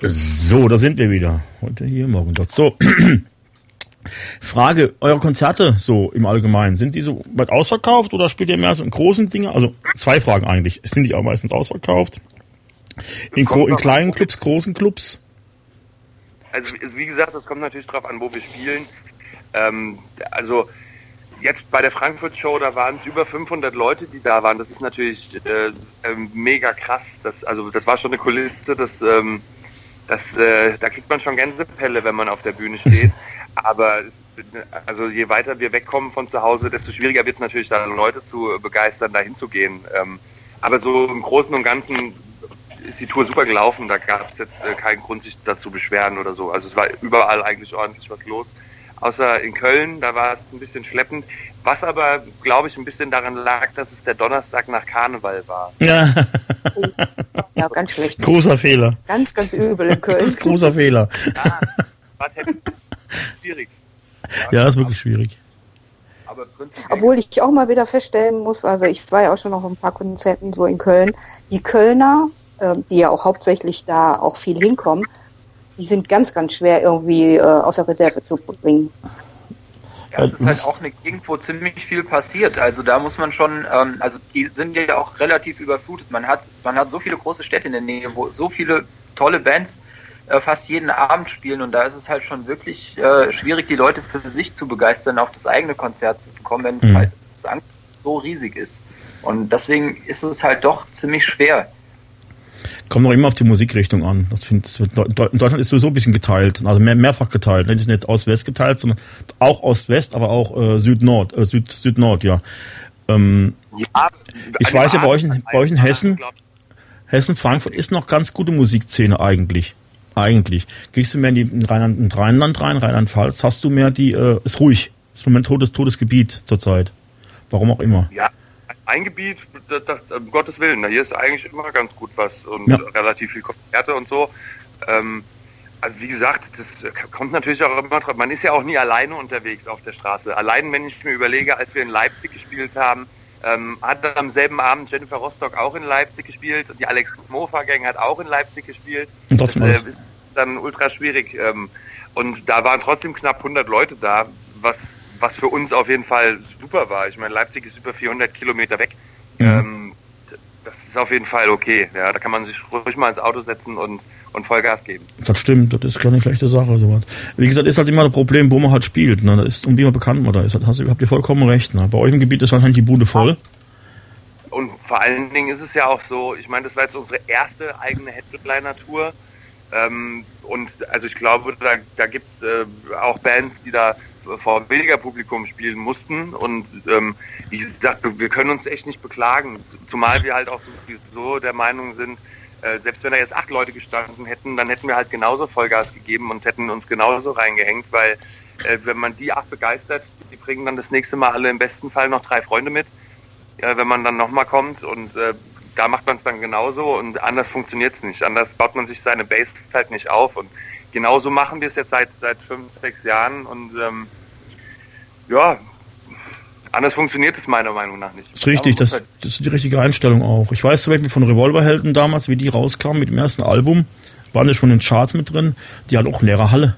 S4: So, da sind wir wieder. Heute hier, morgen dort. So. Frage, eure Konzerte so im Allgemeinen, sind die so weit ausverkauft oder spielt ihr mehr so in großen Dingen? Also zwei Fragen eigentlich. Sind die auch meistens ausverkauft? In, gro- in kleinen Clubs, großen Clubs?
S5: Also wie gesagt, das kommt natürlich drauf an, wo wir spielen. Ähm, also jetzt bei der Frankfurt-Show, da waren es über fünfhundert Leute, die da waren. Das ist natürlich äh, äh, mega krass. Das, also das war schon eine Kulisse, das, ähm, das, äh, da kriegt man schon Gänsepelle, wenn man auf der Bühne steht. Aber es, also je weiter wir wegkommen von zu Hause, desto schwieriger wird es natürlich, da Leute zu begeistern, da hinzugehen. Ähm, aber so im Großen und Ganzen ist die Tour super gelaufen. Da gab es jetzt äh, keinen Grund, sich dazu beschweren oder so. Also es war überall eigentlich ordentlich was los. Außer in Köln, da war es ein bisschen schleppend. Was aber, glaube ich, ein bisschen daran lag, dass es der Donnerstag nach Karneval war.
S4: Ja,
S7: Ja, ganz schlecht.
S4: großer Fehler.
S7: Ganz, ganz übel in Köln.
S4: Ganz großer Fehler.
S5: Ja, war schwierig.
S4: Ja, ist wirklich schwierig.
S5: Aber prinzipiell
S7: Obwohl ich auch mal wieder feststellen muss, also ich war ja auch schon noch auf ein paar Konzerten so in Köln, die Kölner, äh, die ja auch hauptsächlich da auch viel hinkommen, die sind ganz, ganz schwer irgendwie äh, aus der Reserve zu bringen.
S6: Ja, es ist halt auch eine Gegend, wo ziemlich viel passiert. Also da muss man schon, ähm, also die sind ja auch relativ überflutet. Man hat, man hat so viele große Städte in der Nähe, wo so viele tolle Bands äh, fast jeden Abend spielen, und da ist es halt schon wirklich äh, schwierig, die Leute für sich zu begeistern, auf das eigene Konzert zu bekommen, wenn
S4: Mhm.
S6: halt das Angebot so riesig ist. Und deswegen ist es halt doch ziemlich schwer.
S4: Kommt noch immer auf die Musikrichtung an. Das find, das wird, in Deutschland ist sowieso ein bisschen geteilt, also mehr, mehrfach geteilt. Nicht nicht Ost-West geteilt, sondern auch Ost-West, aber auch äh, Süd-Nord, äh, Süd, Süd-Nord, ja. Ähm,
S5: ja,
S4: ich weiß ja, bei euch, in, bei euch in Hessen,
S5: glaub-
S4: Hessen, Frankfurt ist noch ganz gute Musikszene eigentlich. Eigentlich. Gehst du mehr in, die, in Rheinland, in Rheinland rein, Rheinland-Pfalz, hast du mehr die, äh, ist ruhig. Ist im Moment totes, totes Gebiet zurzeit. Warum auch immer.
S5: Ja, ein Gebiet, das, das, um Gottes Willen, da hier ist eigentlich immer ganz gut was und
S4: Ja.
S5: relativ viel Konzerte und so. Ähm, also wie gesagt, das kommt natürlich auch immer drauf. Man ist ja auch nie alleine unterwegs auf der Straße. Allein, wenn ich mir überlege, als wir in Leipzig gespielt haben, ähm, hat am selben Abend Jennifer Rostock auch in Leipzig gespielt. Die Alex Mofa Gang hat auch in Leipzig gespielt.
S4: Und trotzdem
S5: das,
S4: alles.
S5: äh, ist dann ultra schwierig. Ähm, und da waren trotzdem knapp hundert Leute da, was was für uns auf jeden Fall super war. Ich meine, Leipzig ist über vierhundert Kilometer weg.
S4: Mhm.
S5: Ähm, das ist auf jeden Fall okay. Ja, da kann man sich ruhig mal ins Auto setzen und, und Vollgas geben.
S4: Das stimmt, das ist keine schlechte Sache. Sowas. Wie gesagt, ist halt immer das Problem, wo man halt spielt. Ne? Das ist, und wie man bekannt man da ist. Das hast, habt ihr vollkommen recht. Ne? Bei euch im Gebiet ist wahrscheinlich die Bude voll.
S5: Und vor allen Dingen ist es ja auch so, ich meine, das war jetzt unsere erste eigene Headliner-Tour. Ähm, und also ich glaube, da, da gibt es äh, auch Bands, die da vor weniger Publikum spielen mussten, und ähm, wie gesagt, wir können uns echt nicht beklagen, zumal wir halt auch sowieso der Meinung sind, äh, selbst wenn da jetzt acht Leute gestanden hätten, dann hätten wir halt genauso Vollgas gegeben und hätten uns genauso reingehängt, weil äh, wenn man die acht begeistert, die bringen dann das nächste Mal alle im besten Fall noch drei Freunde mit, äh, wenn man dann nochmal kommt, und äh, da macht man es dann genauso, und anders funktioniert es nicht, anders baut man sich seine Base halt nicht auf, und genauso machen wir es jetzt seit seit fünf, sechs Jahren, und ähm, ja, anders funktioniert es meiner Meinung nach nicht.
S4: Das ist richtig, das, das ist die richtige Einstellung auch. Ich weiß zum Beispiel von Revolverhelden damals, wie die rauskamen mit dem ersten Album, waren die schon in den Charts mit drin, die hatten auch leere Halle.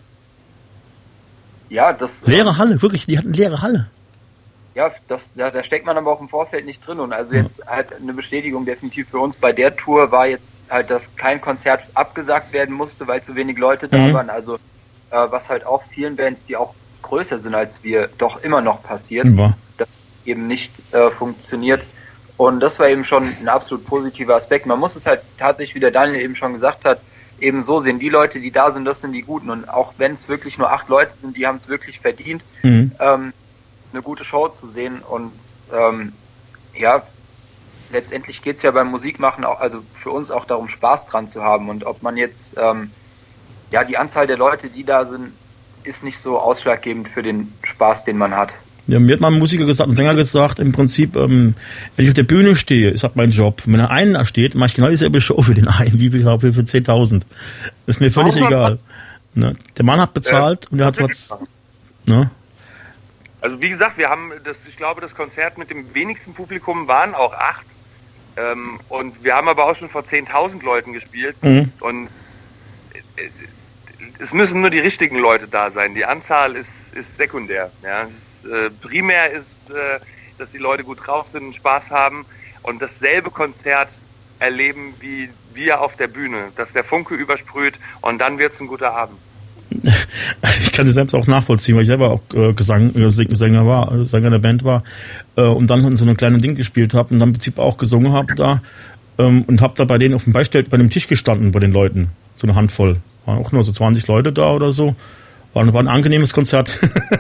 S6: Ja, das...
S4: Leere Halle, wirklich, die hatten leere Halle.
S6: Ja, das, da, da steckt man aber auch im Vorfeld nicht drin, und also jetzt halt eine Bestätigung definitiv für uns bei der Tour war jetzt halt, dass kein Konzert abgesagt werden musste, weil zu wenig Leute da
S4: Mhm.
S6: waren, also äh, was halt auch vielen Bands, die auch größer sind als wir, doch immer noch passiert,
S4: Ja.
S6: dass eben nicht äh, funktioniert, und das war eben schon ein absolut positiver Aspekt. Man muss es halt tatsächlich, wie der Daniel eben schon gesagt hat, eben so sehen, die Leute, die da sind, das sind die Guten, und auch wenn es wirklich nur acht Leute sind, die haben es wirklich verdient,
S4: Mhm.
S6: ähm, eine gute Show zu sehen, und ähm, ja, letztendlich geht es ja beim Musikmachen auch, also für uns auch darum, Spaß dran zu haben, und ob man jetzt, ähm, ja, die Anzahl der Leute, die da sind, ist nicht so ausschlaggebend für den Spaß, den man hat.
S4: Ja, mir hat mal ein Musiker gesagt, ein Sänger gesagt, im Prinzip, ähm, wenn ich auf der Bühne stehe, ist halt mein Job. Wenn der einen da steht, mache ich genau dieselbe Show für den einen, wie für, für zehntausend. Ist mir völlig
S5: Warum?
S4: egal. Ne? Der Mann hat bezahlt,
S5: Äh,
S4: und er hat was, ne?
S5: Also wie gesagt, wir haben das, ich glaube, das Konzert mit dem wenigsten Publikum waren auch acht. Ähm, und wir haben aber auch schon vor zehntausend Leuten gespielt.
S4: Mhm.
S5: Und es müssen nur die richtigen Leute da sein. Die Anzahl ist, ist sekundär. Ja? Das, äh, primär ist, äh, dass die Leute gut drauf sind und Spaß haben und dasselbe Konzert erleben wie wir auf der Bühne, dass der Funke übersprüht und dann wird's ein guter Abend.
S4: Ich kann das selbst auch nachvollziehen, weil ich selber auch äh, Gesang, äh, Sänger war, äh, Sänger der Band war äh, und dann in so einem kleinen Ding gespielt habe und dann im Prinzip auch gesungen habe da ähm, und habe da bei denen auf dem Beistell, bei dem Tisch gestanden, bei den Leuten, so eine Handvoll. Waren auch nur so zwanzig Leute da oder so. War, war ein angenehmes Konzert.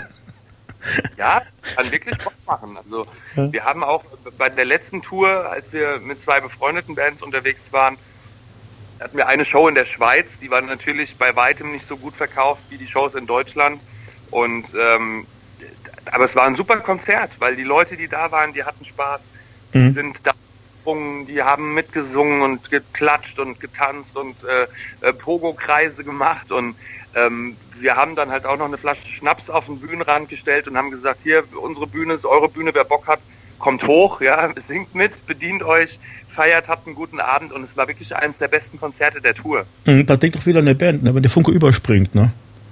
S5: Ja, kann wirklich Spaß machen. Also ja. Wir haben auch bei der letzten Tour, als wir mit zwei befreundeten Bands unterwegs waren, hatten wir eine Show in der Schweiz, die war natürlich bei weitem nicht so gut verkauft wie die Shows in Deutschland. Und ähm, aber es war ein super Konzert, weil die Leute, die da waren, die hatten Spaß, die mhm. sind da gesprungen, die haben mitgesungen und geklatscht und getanzt und äh, äh, Pogo-Kreise gemacht und ähm, wir haben dann halt auch noch eine Flasche Schnaps auf den Bühnenrand gestellt und haben gesagt, hier, unsere Bühne ist eure Bühne, wer Bock hat, kommt hoch, ja, singt mit, bedient euch, feiert, habt einen guten Abend und es war wirklich eines der besten Konzerte der Tour.
S4: Da denkt doch wieder an der Band, ne? Wenn der Funke überspringt, ne?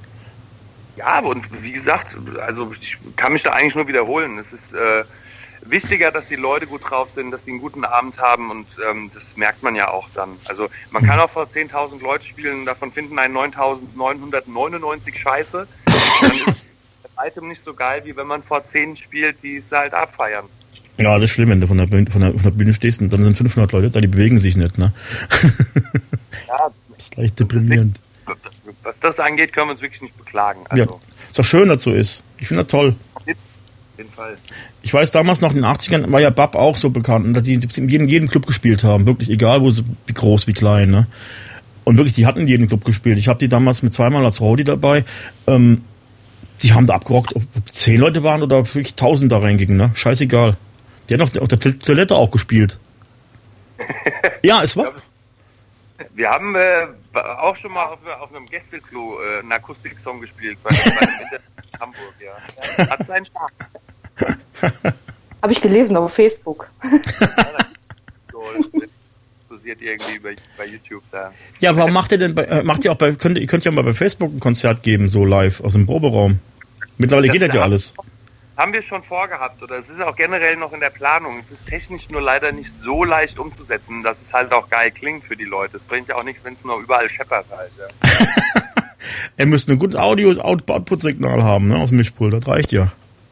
S5: Ja, und wie gesagt, also ich kann mich da eigentlich nur wiederholen. Es ist äh, wichtiger, dass die Leute gut drauf sind, dass sie einen guten Abend haben und ähm, das merkt man ja auch dann. Also man kann auch vor zehntausend Leute spielen, davon finden einen neuntausendneunhundertneunundneunzig scheiße. Dann ist es bei weitem nicht so geil, wie wenn man vor zehn spielt, die es halt abfeiern.
S4: Ja, das ist schlimm, wenn du von der Bühne, von der, von der Bühne stehst und dann sind fünfhundert Leute da, die bewegen sich nicht, ne?
S5: Ja,
S4: das ist leicht deprimierend.
S5: Was das angeht, können wir uns wirklich nicht beklagen. Also.
S4: Ja, ist doch schön, dass so ist. Ich finde das toll.
S5: Auf jeden Fall.
S4: Ich weiß, damals noch in den achtzigern war ja Bab auch so bekannt, dass die in jedem, jedem Club gespielt haben. Wirklich, egal wo sie, wie groß, wie klein, ne? Und wirklich, die hatten in jedem Club gespielt. Ich habe die damals mit zweimal als Roadie dabei. Ähm, die haben da abgerockt, ob zehn Leute waren oder wirklich tausend da reingingen, ne? Scheißegal. Die haben auf der, auf der Toilette auch gespielt. Ja, es war.
S5: Wir haben äh, auch schon mal auf, auf einem Gästeklo äh, einen Akustik-Song gespielt bei, bei in Hamburg, ja. Hat seinen Charme.
S7: Habe ich gelesen auf Facebook.
S5: Ja, so, das kursiert irgendwie bei, bei YouTube da.
S4: Ja, warum macht ihr denn bei, macht ihr auch bei, könnt ihr könnt ja mal bei Facebook ein Konzert geben, so live aus dem Proberaum. Mittlerweile das geht das ja alles.
S5: Haben wir schon vorgehabt, oder es ist auch generell noch in der Planung. Es ist technisch nur leider nicht so leicht umzusetzen, dass es halt auch geil klingt für die Leute. Es bringt ja auch nichts, wenn es nur überall scheppert halt. Ja.
S4: Er müsste ein gutes Audio-Output-Signal haben, ne, aus dem Mischpult, das reicht ja.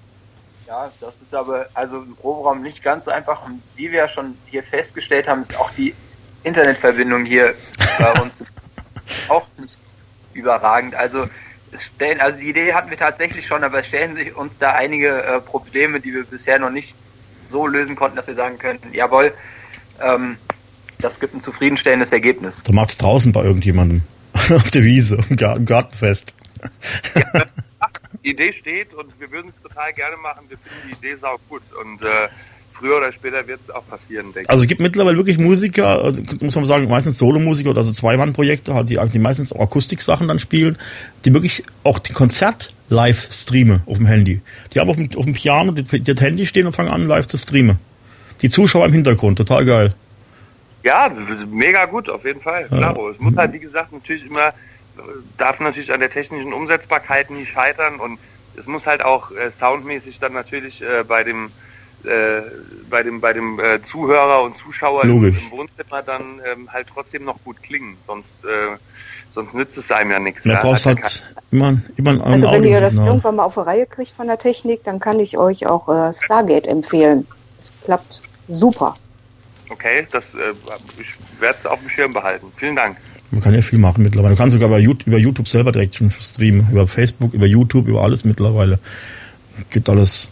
S6: Ja, das ist aber also im Proberaum nicht ganz so einfach. Und wie wir ja schon hier festgestellt haben, ist auch die Internetverbindung hier bei uns auch nicht überragend. Also Stellen, also die Idee hatten wir tatsächlich schon, aber es stellen sich uns da einige äh, Probleme, die wir bisher noch nicht so lösen konnten, dass wir sagen könnten, jawohl, ähm, das gibt ein zufriedenstellendes Ergebnis.
S4: Du machst draußen bei irgendjemandem auf der Wiese, im Gartenfest.
S5: Ja, die Idee steht und wir würden es total gerne machen, wir finden die Idee sau gut und äh, früher oder später wird es auch passieren, denke ich.
S4: Also es gibt mittlerweile wirklich Musiker, also muss man sagen, meistens Solomusiker oder so Zwei-Mann-Projekte, die, die meistens auch Akustiksachen dann spielen, die wirklich auch die Konzert live streamen auf dem Handy. Die haben auf dem, auf dem Piano das Handy stehen und fangen an, live zu streamen. Die Zuschauer im Hintergrund, total geil.
S5: Ja, mega gut, auf jeden Fall.
S4: Ja.
S5: Klaro. Es muss halt, wie gesagt, natürlich immer, darf natürlich an der technischen Umsetzbarkeit nie scheitern und es muss halt auch äh, soundmäßig dann natürlich äh, bei dem Äh, bei dem bei dem äh, Zuhörer und Zuschauer im, im Wohnzimmer dann ähm, halt trotzdem noch gut klingen, sonst äh, sonst nützt es einem ja nichts.
S4: Ja, brauchst halt immer, immer ein
S7: Also
S4: Audio,
S7: wenn ihr das
S4: genau.
S7: irgendwann mal auf die Reihe kriegt von der Technik, dann kann ich euch auch äh, Stargate empfehlen. Es klappt super.
S5: Okay, das äh, ich werde es auf dem Schirm behalten. Vielen Dank.
S4: Man kann ja viel machen mittlerweile. Du kannst sogar bei YouTube, über YouTube selber direkt schon streamen, über Facebook, über YouTube, über alles mittlerweile. Gibt alles.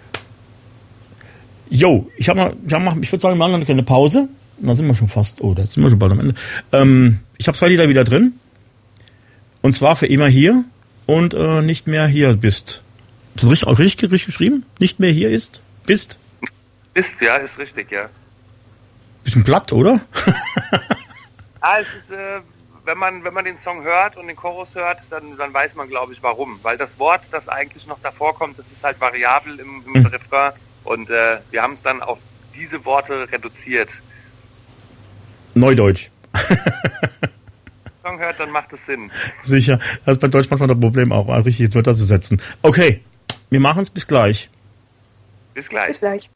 S4: Jo, ich habe mal, ich, hab mal, ich würde sagen, wir machen noch eine Pause. Und dann sind wir schon fast, oh, da sind wir schon bald am Ende. Ähm, ich habe zwei Lieder wieder drin. Und zwar für immer hier und äh, nicht mehr hier bist. Ist das richtig, richtig, richtig geschrieben? Nicht mehr hier ist, bist?
S5: Bist, ja, ist richtig, ja.
S4: Bisschen platt, oder?
S5: Ah, es ist, äh, wenn man, wenn man den Song hört und den Chorus hört, dann, dann weiß man, glaube ich, warum. Weil das Wort, das eigentlich noch davor kommt, das ist halt variabel im, im hm. Refrain. Und äh, wir haben es dann auf diese Worte reduziert.
S4: Neudeutsch.
S5: Song hört, dann macht es Sinn.
S4: Sicher. Das ist bei Deutsch manchmal das Problem auch, richtig Wörter zu setzen. Okay, wir machen es bis gleich.
S5: Bis gleich.
S7: Bis gleich.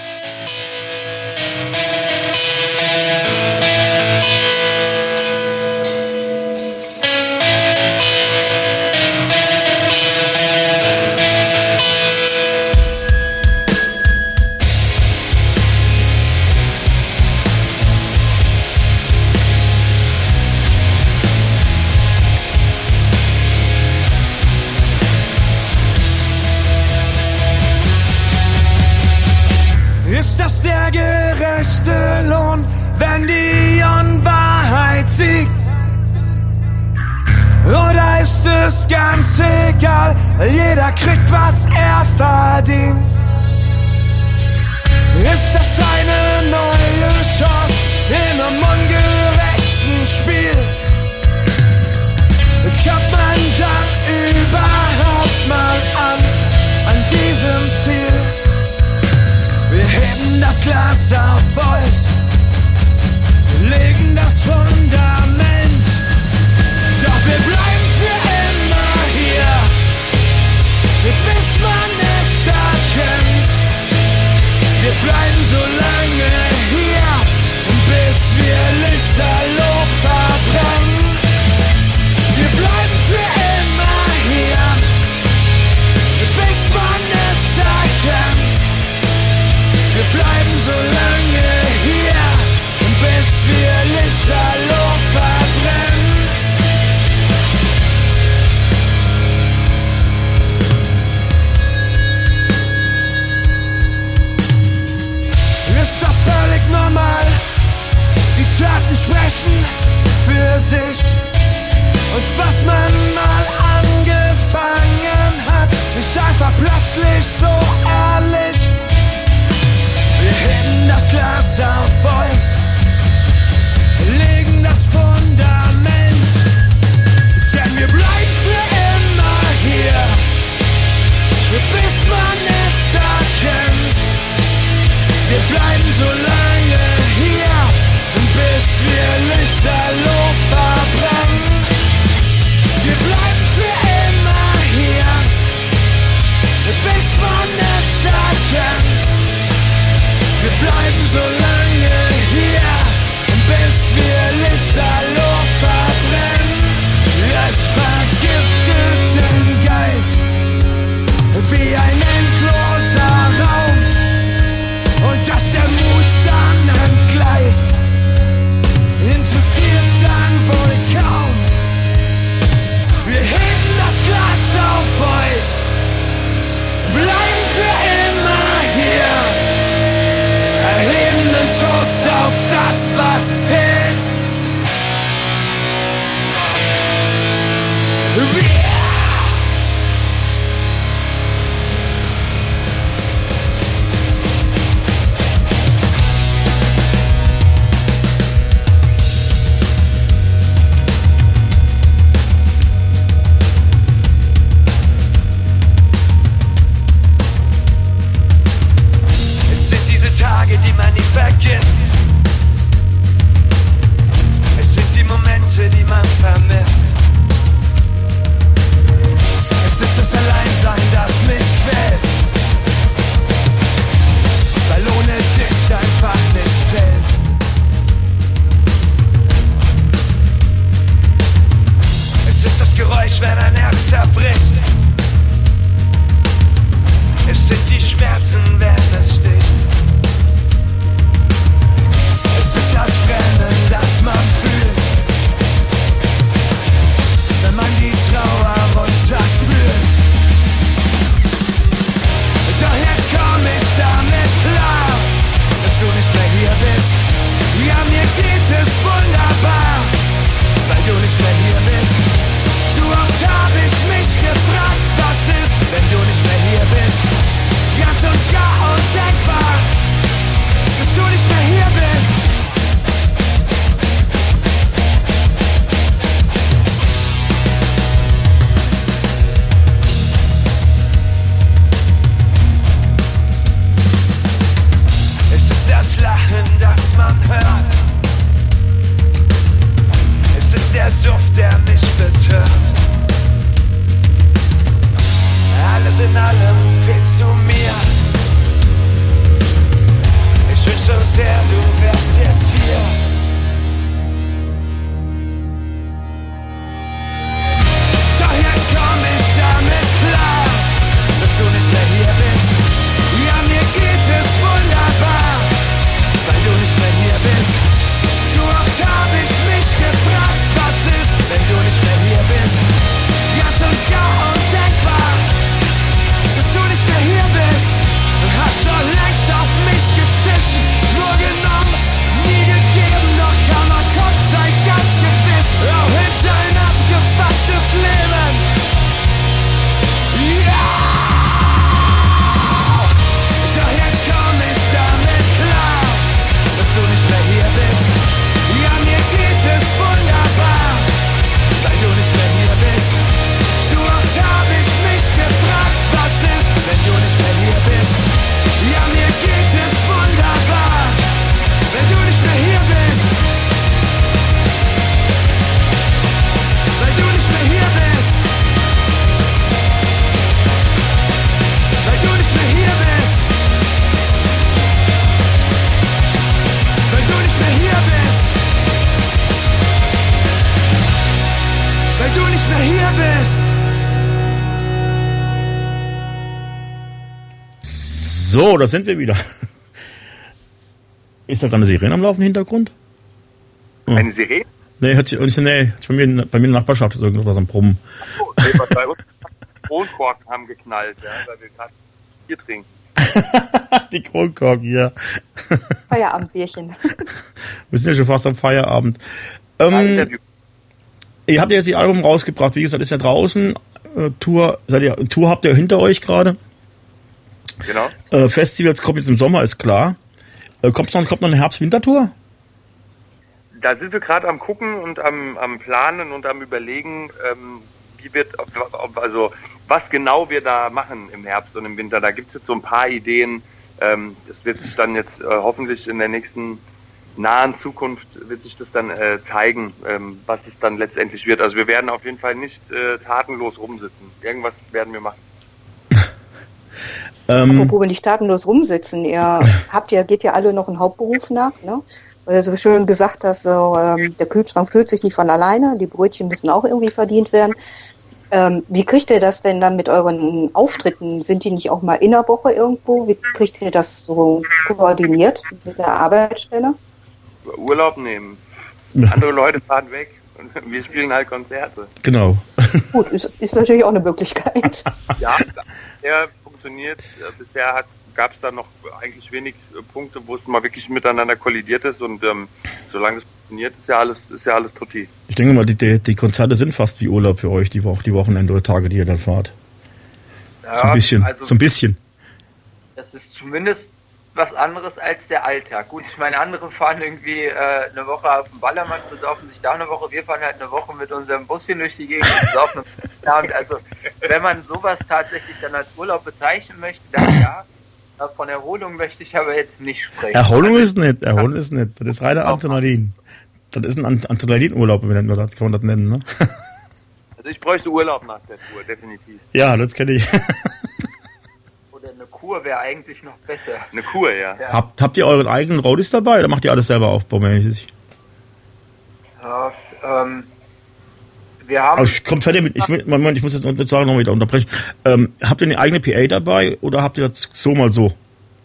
S1: Ist das der gerechte Lohn, wenn die Unwahrheit siegt? Oder ist es ganz egal, jeder kriegt, was er verdient? Ist das eine neue Chance in einem ungerechten Spiel? Kommt man dann überhaupt mal an, an diesem Ziel? Wir heben das Glas auf euch, legen das Fundament, doch wir bleiben für immer hier, bis man es erkennt. Wir bleiben so lange hier, bis wir Lichterloh verbrennen. Wir bleiben für immer hier, bis man es erkennt. Wir bleiben so lange hier, bis wir Lichterloh verbrennen. Ist doch völlig normal, die Taten sprechen für sich. Und was man mal angefangen hat, ist einfach plötzlich so erlischt. Wir heben das Glas auf euch, legen das Fundament, denn wir bleiben für immer hier, bis man es erkennt. Wir bleiben so lange hier, bis wir Lichterloh verbrennen. Wir bleiben für immer hier, bis man es erkennt. Wir bleiben so lange weil du nicht mehr hier bist.
S4: So, da sind wir wieder. Ist da gerade eine Sirene am Laufen im Hintergrund? Oh.
S5: Eine Sirene?
S4: Nee, hat sich, nee, hat sich bei, mir, bei mir in der Nachbarschaft ist irgendwas am Brummen.
S5: Oh, nee, bei uns Kronkorken haben geknallt, ja, weil wir gerade Bier trinken.
S4: Die Kronkorken, ja.
S7: Feierabendbierchen.
S4: Wir sind ja schon fast am Feierabend. Ähm, ihr habt ja jetzt die Album rausgebracht, wie gesagt, ist ja draußen. Äh, Tour, seid ihr, Tour habt ihr hinter euch gerade.
S5: Genau.
S4: Äh, Festivals kommt jetzt im Sommer, ist klar. Äh, kommt noch, kommt noch eine Herbst-Winter-Tour?
S5: Da sind wir gerade am gucken und am, am Planen und am Überlegen, ähm, wie wird, also was genau wir da machen im Herbst und im Winter. Da gibt es jetzt so ein paar Ideen. Ähm, das wird sich dann jetzt äh, hoffentlich in der nächsten nahen Zukunft wird sich das dann äh, zeigen, ähm, was es dann letztendlich wird. Also wir werden auf jeden Fall nicht äh, tatenlos rumsitzen. Irgendwas werden wir machen.
S7: Ähm, Apropos nicht tatenlos rumsitzen, ihr habt ja, geht ja alle noch einen Hauptberuf nach, ne? Weil du so schön gesagt hast, so, ähm, der Kühlschrank füllt sich nicht von alleine, die Brötchen müssen auch irgendwie verdient werden. Ähm, wie kriegt ihr das denn dann mit euren Auftritten? Sind die nicht auch mal in der Woche irgendwo? Wie kriegt ihr das so koordiniert mit der Arbeitsstelle?
S5: Urlaub nehmen. Andere Leute fahren weg und wir spielen halt Konzerte.
S4: Genau.
S7: Gut, ist, ist natürlich auch eine Möglichkeit.
S5: Ja, ja, funktioniert. Bisher gab es da noch eigentlich wenig Punkte, wo es mal wirklich miteinander kollidiert ist und ähm, solange es funktioniert, ist ja alles, ist ja alles tutti.
S4: Ich denke mal, die, die, die Konzerte sind fast wie Urlaub für euch, die, die Wochenende oder Tage, die ihr dann fahrt.
S6: Ja,
S4: so ein bisschen,
S6: also,
S4: so ein bisschen.
S6: Das ist zumindest was anderes als der Alltag. Gut, ich meine, andere fahren irgendwie äh, eine Woche auf dem Ballermann, besaufen sich da eine Woche, wir fahren halt eine Woche mit unserem Buschen durch die Gegend und besaufen uns. Also, wenn man sowas tatsächlich dann als Urlaub bezeichnen möchte, dann ja. Von Erholung möchte ich aber jetzt nicht sprechen.
S4: Erholung ist nicht, Erholung ist nicht. Das ist reiner Adrenalin. Das ist ein Adrenalinurlaub, kann man das nennen, ne?
S5: Also ich bräuchte Urlaub nach der Tour, definitiv.
S4: Ja, das kenne ich.
S6: Oder eine Kur wäre eigentlich noch besser.
S5: Eine Kur, ja.
S6: ja.
S4: Habt, habt ihr euren eigenen Roadies dabei oder macht ihr alles selber aufbaumäßig?
S6: Ja, ähm, wir haben...
S4: Also, kommt fertig mit, ich, Moment, ich muss jetzt sozusagen noch wieder unterbrechen. Ähm, habt ihr eine eigene P A dabei oder habt ihr das so mal so?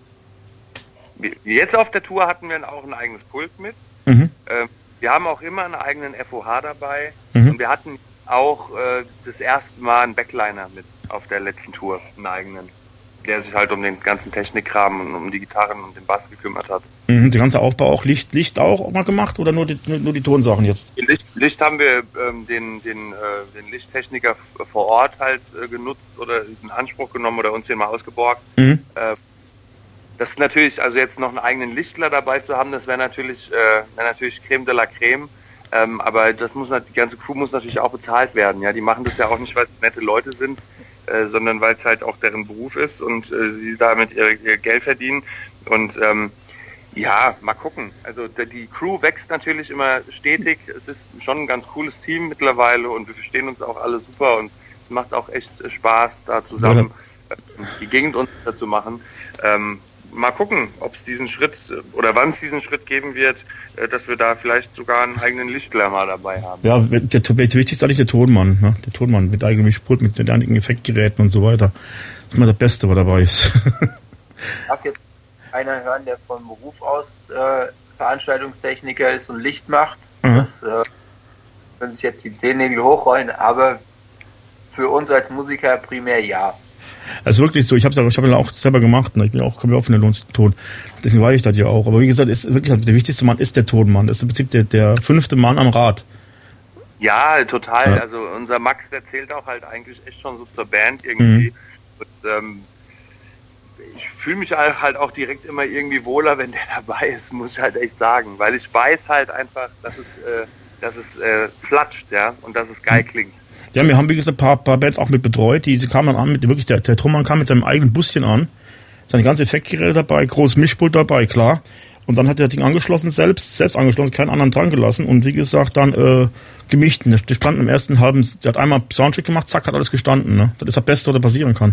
S5: Jetzt auf der Tour hatten wir auch ein eigenes Pult mit.
S4: Mhm.
S5: Ähm, wir haben auch immer einen eigenen F O H dabei.
S4: Mhm.
S5: Und wir hatten auch äh, das erste Mal einen Backliner mit auf der letzten Tour, einen eigenen, der sich halt um den ganzen Technikkram und um die Gitarren und den Bass gekümmert hat.
S4: Mhm, der ganze Aufbau auch, Licht, Licht auch mal gemacht oder nur die, nur die Tonsachen jetzt?
S5: Licht, Licht haben wir ähm, den, den, äh, den Lichttechniker vor Ort halt äh, genutzt oder in Anspruch genommen oder uns den mal ausgeborgt.
S4: Mhm.
S5: Äh, das ist natürlich, also jetzt noch einen eigenen Lichtler dabei zu haben, das wäre natürlich, äh, wäre natürlich Creme de la Creme. Ähm, aber das muss die ganze Crew muss natürlich auch bezahlt werden. Ja, die machen das ja auch nicht, weil es nette Leute sind, äh, sondern weil es halt auch deren Beruf ist und äh, sie damit ihr, ihr Geld verdienen. Und ähm, ja, mal gucken. Also die Crew wächst natürlich immer stetig. Es ist schon ein ganz cooles Team mittlerweile und wir verstehen uns auch alle super und es macht auch echt Spaß, da zusammen ja. die Gegend unter zu machen. Ähm, mal gucken, ob es diesen Schritt oder wann es diesen Schritt geben wird, dass wir da vielleicht sogar einen eigenen Lichtler mal dabei haben.
S4: Ja, der, der wichtig ist eigentlich der Tonmann, ne? Der Tonmann mit eigenem Mischpult, mit den einigen Effektgeräten und so weiter. Das ist mal das Beste, was dabei ist.
S6: Darf jetzt einer hören, der von Beruf aus äh, Veranstaltungstechniker ist und Licht macht. Mhm. Das äh, können sich jetzt die Zehennägel hochrollen, aber für uns als Musiker primär ja.
S4: Also wirklich so, ich habe es ich hab auch selber gemacht, ne? Ich bin auch, komme auch von der Ton. Deswegen weiß ich das ja auch. Aber wie gesagt, ist wirklich der wichtigste Mann ist der Tonmann. Das ist im Prinzip der, der fünfte Mann am Rad.
S5: Ja, total.
S4: Ja.
S5: Also unser Max, der zählt auch halt eigentlich echt schon so zur Band irgendwie. Mhm. Und ähm, ich fühle mich halt auch direkt immer irgendwie wohler, wenn der dabei ist, muss ich halt echt sagen. Weil ich weiß halt einfach, dass es, äh, dass es äh, flatscht, ja, und dass es geil klingt.
S4: Ja, wir haben, wie gesagt, ein paar, paar Bands auch mit betreut, die sie kamen dann an, mit wirklich, der, der Trommann kam mit seinem eigenen Buschen an, seine ganze Effektgeräte dabei, großes Mischpult dabei, klar. Und dann hat er das Ding angeschlossen, selbst, selbst angeschlossen, keinen anderen dran gelassen und wie gesagt, dann, äh, gemischt. Der stand im ersten halben, der hat einmal Soundcheck gemacht, zack, hat alles gestanden, ne? Das ist das Beste, was da passieren kann.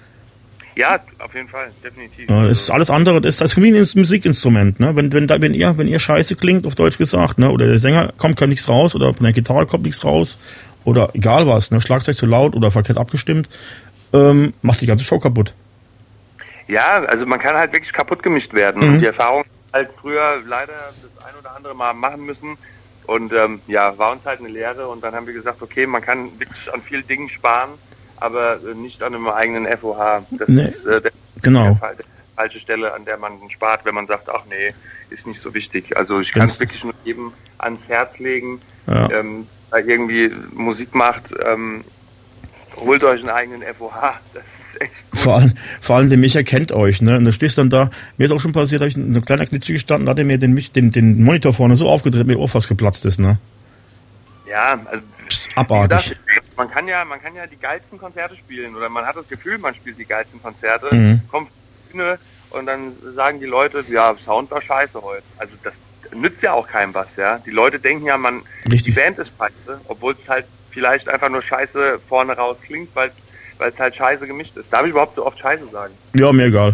S5: Ja, auf jeden Fall, definitiv.
S4: Ja, das ist alles andere, das ist das wie ein Musikinstrument, ne? Wenn, wenn, da, wenn ihr, wenn ihr scheiße klingt, auf Deutsch gesagt, ne? Oder der Sänger kommt, kommt nichts raus, oder von der Gitarre kommt nichts raus, oder egal was, ne, Schlagzeug zu laut oder verkehrt abgestimmt, ähm, macht die ganze Show kaputt.
S5: Ja, also man kann halt wirklich kaputt gemischt werden.
S4: Mhm.
S5: Und die Erfahrung halt früher leider das ein oder andere Mal machen müssen. Und ähm, ja, war uns halt eine Lehre. Und dann haben wir gesagt, okay, man kann wirklich an vielen Dingen sparen, aber äh, nicht an einem eigenen F O H. Das
S4: Nee,
S5: ist äh, der,
S4: genau.
S5: der, der falsche Stelle, an der man spart, wenn man sagt, ach nee, ist nicht so wichtig. Also ich kann es wirklich nur jedem ans Herz legen,
S4: Ja.
S5: ähm, der irgendwie Musik macht, ähm, holt euch einen eigenen F O H. Das ist echt gut.
S4: Vor allem, vor allem der Micha kennt euch, ne? Und du stehst dann da, mir ist auch schon passiert, da hab ich in so ein kleiner Klitsche gestanden, da hat er mir den, den, den Monitor vorne so aufgedreht, dass mir auch fast geplatzt ist, ne?
S5: Ja, also
S4: Abartig.
S5: wie gesagt, man kann ja, man kann ja die geilsten Konzerte spielen oder man hat das Gefühl, man spielt die geilsten Konzerte,
S4: Mhm.
S5: kommt auf die Bühne und dann sagen die Leute, ja, Sound war scheiße heute. Also das nützt ja auch keinem was, ja. Die Leute denken ja, man,
S4: Richtig.
S5: die Band ist scheiße, obwohl es halt vielleicht einfach nur scheiße vorne raus klingt, weil weil es halt scheiße gemischt ist. Darf ich überhaupt so oft scheiße sagen?
S4: Ja, mir egal.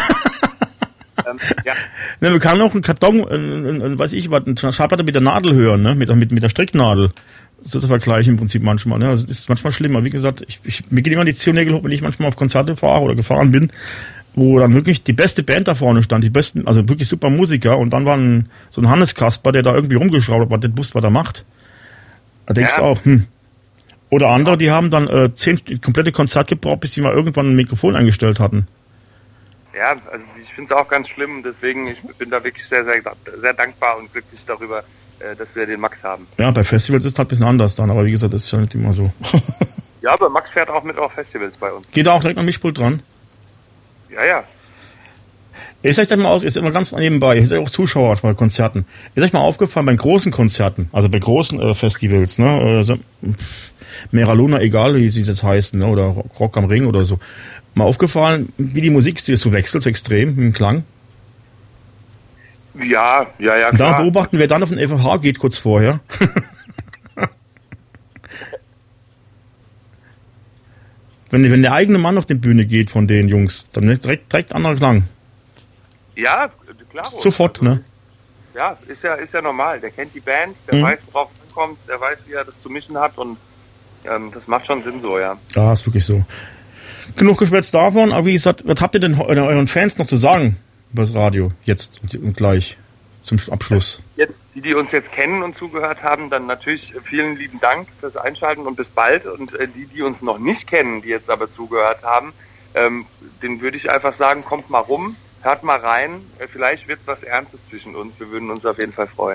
S5: ähm, ja,
S4: Ne, man kann auch einen Karton, ein, ein, ein, weiß ich was, eine Schallplatte mit der Nadel hören, ne? Mit, mit, mit der Stricknadel. Das ist der Vergleich im Prinzip manchmal, ne? Also das ist manchmal schlimmer. Wie gesagt, ich, ich, mir geht immer die Zehennägel hoch, wenn ich manchmal auf Konzerte fahre oder gefahren bin, wo dann wirklich die beste Band da vorne stand, die besten, also wirklich super Musiker, und dann war ein, so ein Hannes Kasper, der da irgendwie rumgeschraubt hat, was der wusste, was er macht. Da denkst du
S5: Ja.
S4: auch, hm. Oder andere, die haben dann äh, zehn komplette Konzert gebraucht, bis sie mal irgendwann ein Mikrofon eingestellt hatten.
S5: ja, also ich finde es auch ganz schlimm, deswegen ich bin da wirklich sehr, sehr, sehr dankbar und glücklich darüber, äh, dass wir den Max haben.
S4: Ja, bei Festivals ist es halt ein bisschen anders dann, aber wie gesagt, das ist ja nicht immer so.
S5: Ja, aber Max fährt auch mit auf Festivals bei uns.
S4: Geht da auch direkt am Mischpult dran?
S5: Ja, ja.
S4: Ist euch das mal aus, ist immer ganz nebenbei, ist ja auch Zuschauer bei Konzerten. Ist euch mal aufgefallen, bei großen Konzerten, also bei großen äh, Festivals, ne, äh, so, pff, Mera Luna, egal wie sie jetzt heißen, ne, oder Rock am Ring oder so, mal aufgefallen, wie die Musik so wechselt, so extrem im Klang?
S5: Ja, ja, ja,
S4: Und dann
S5: klar.
S4: beobachten, wer dann auf den F H geht kurz vorher. wenn, wenn der eigene Mann auf die Bühne geht von den Jungs, dann direkt, direkt anderer Klang.
S5: Ja, klar.
S4: Sofort, ne?
S5: Ja, ist ja, ist ja normal. Der kennt die Band, der
S4: Mhm.
S5: weiß, worauf es ankommt, der weiß, wie er das zu mischen hat und ähm, das macht schon Sinn so, ja.
S4: Ja, ist wirklich so. Genug geschwätzt davon, aber wie gesagt, was habt ihr denn euren Fans noch zu sagen über das Radio? Jetzt und, und gleich zum Abschluss.
S5: Jetzt, die, die uns jetzt kennen und zugehört haben, dann natürlich vielen lieben Dank fürs Einschalten und bis bald. Und äh, die, die uns noch nicht kennen, die jetzt aber zugehört haben, ähm, denen würde ich einfach sagen, kommt mal rum, hört mal rein, äh, vielleicht wird's was Ernstes zwischen uns. Wir würden uns auf jeden Fall freuen.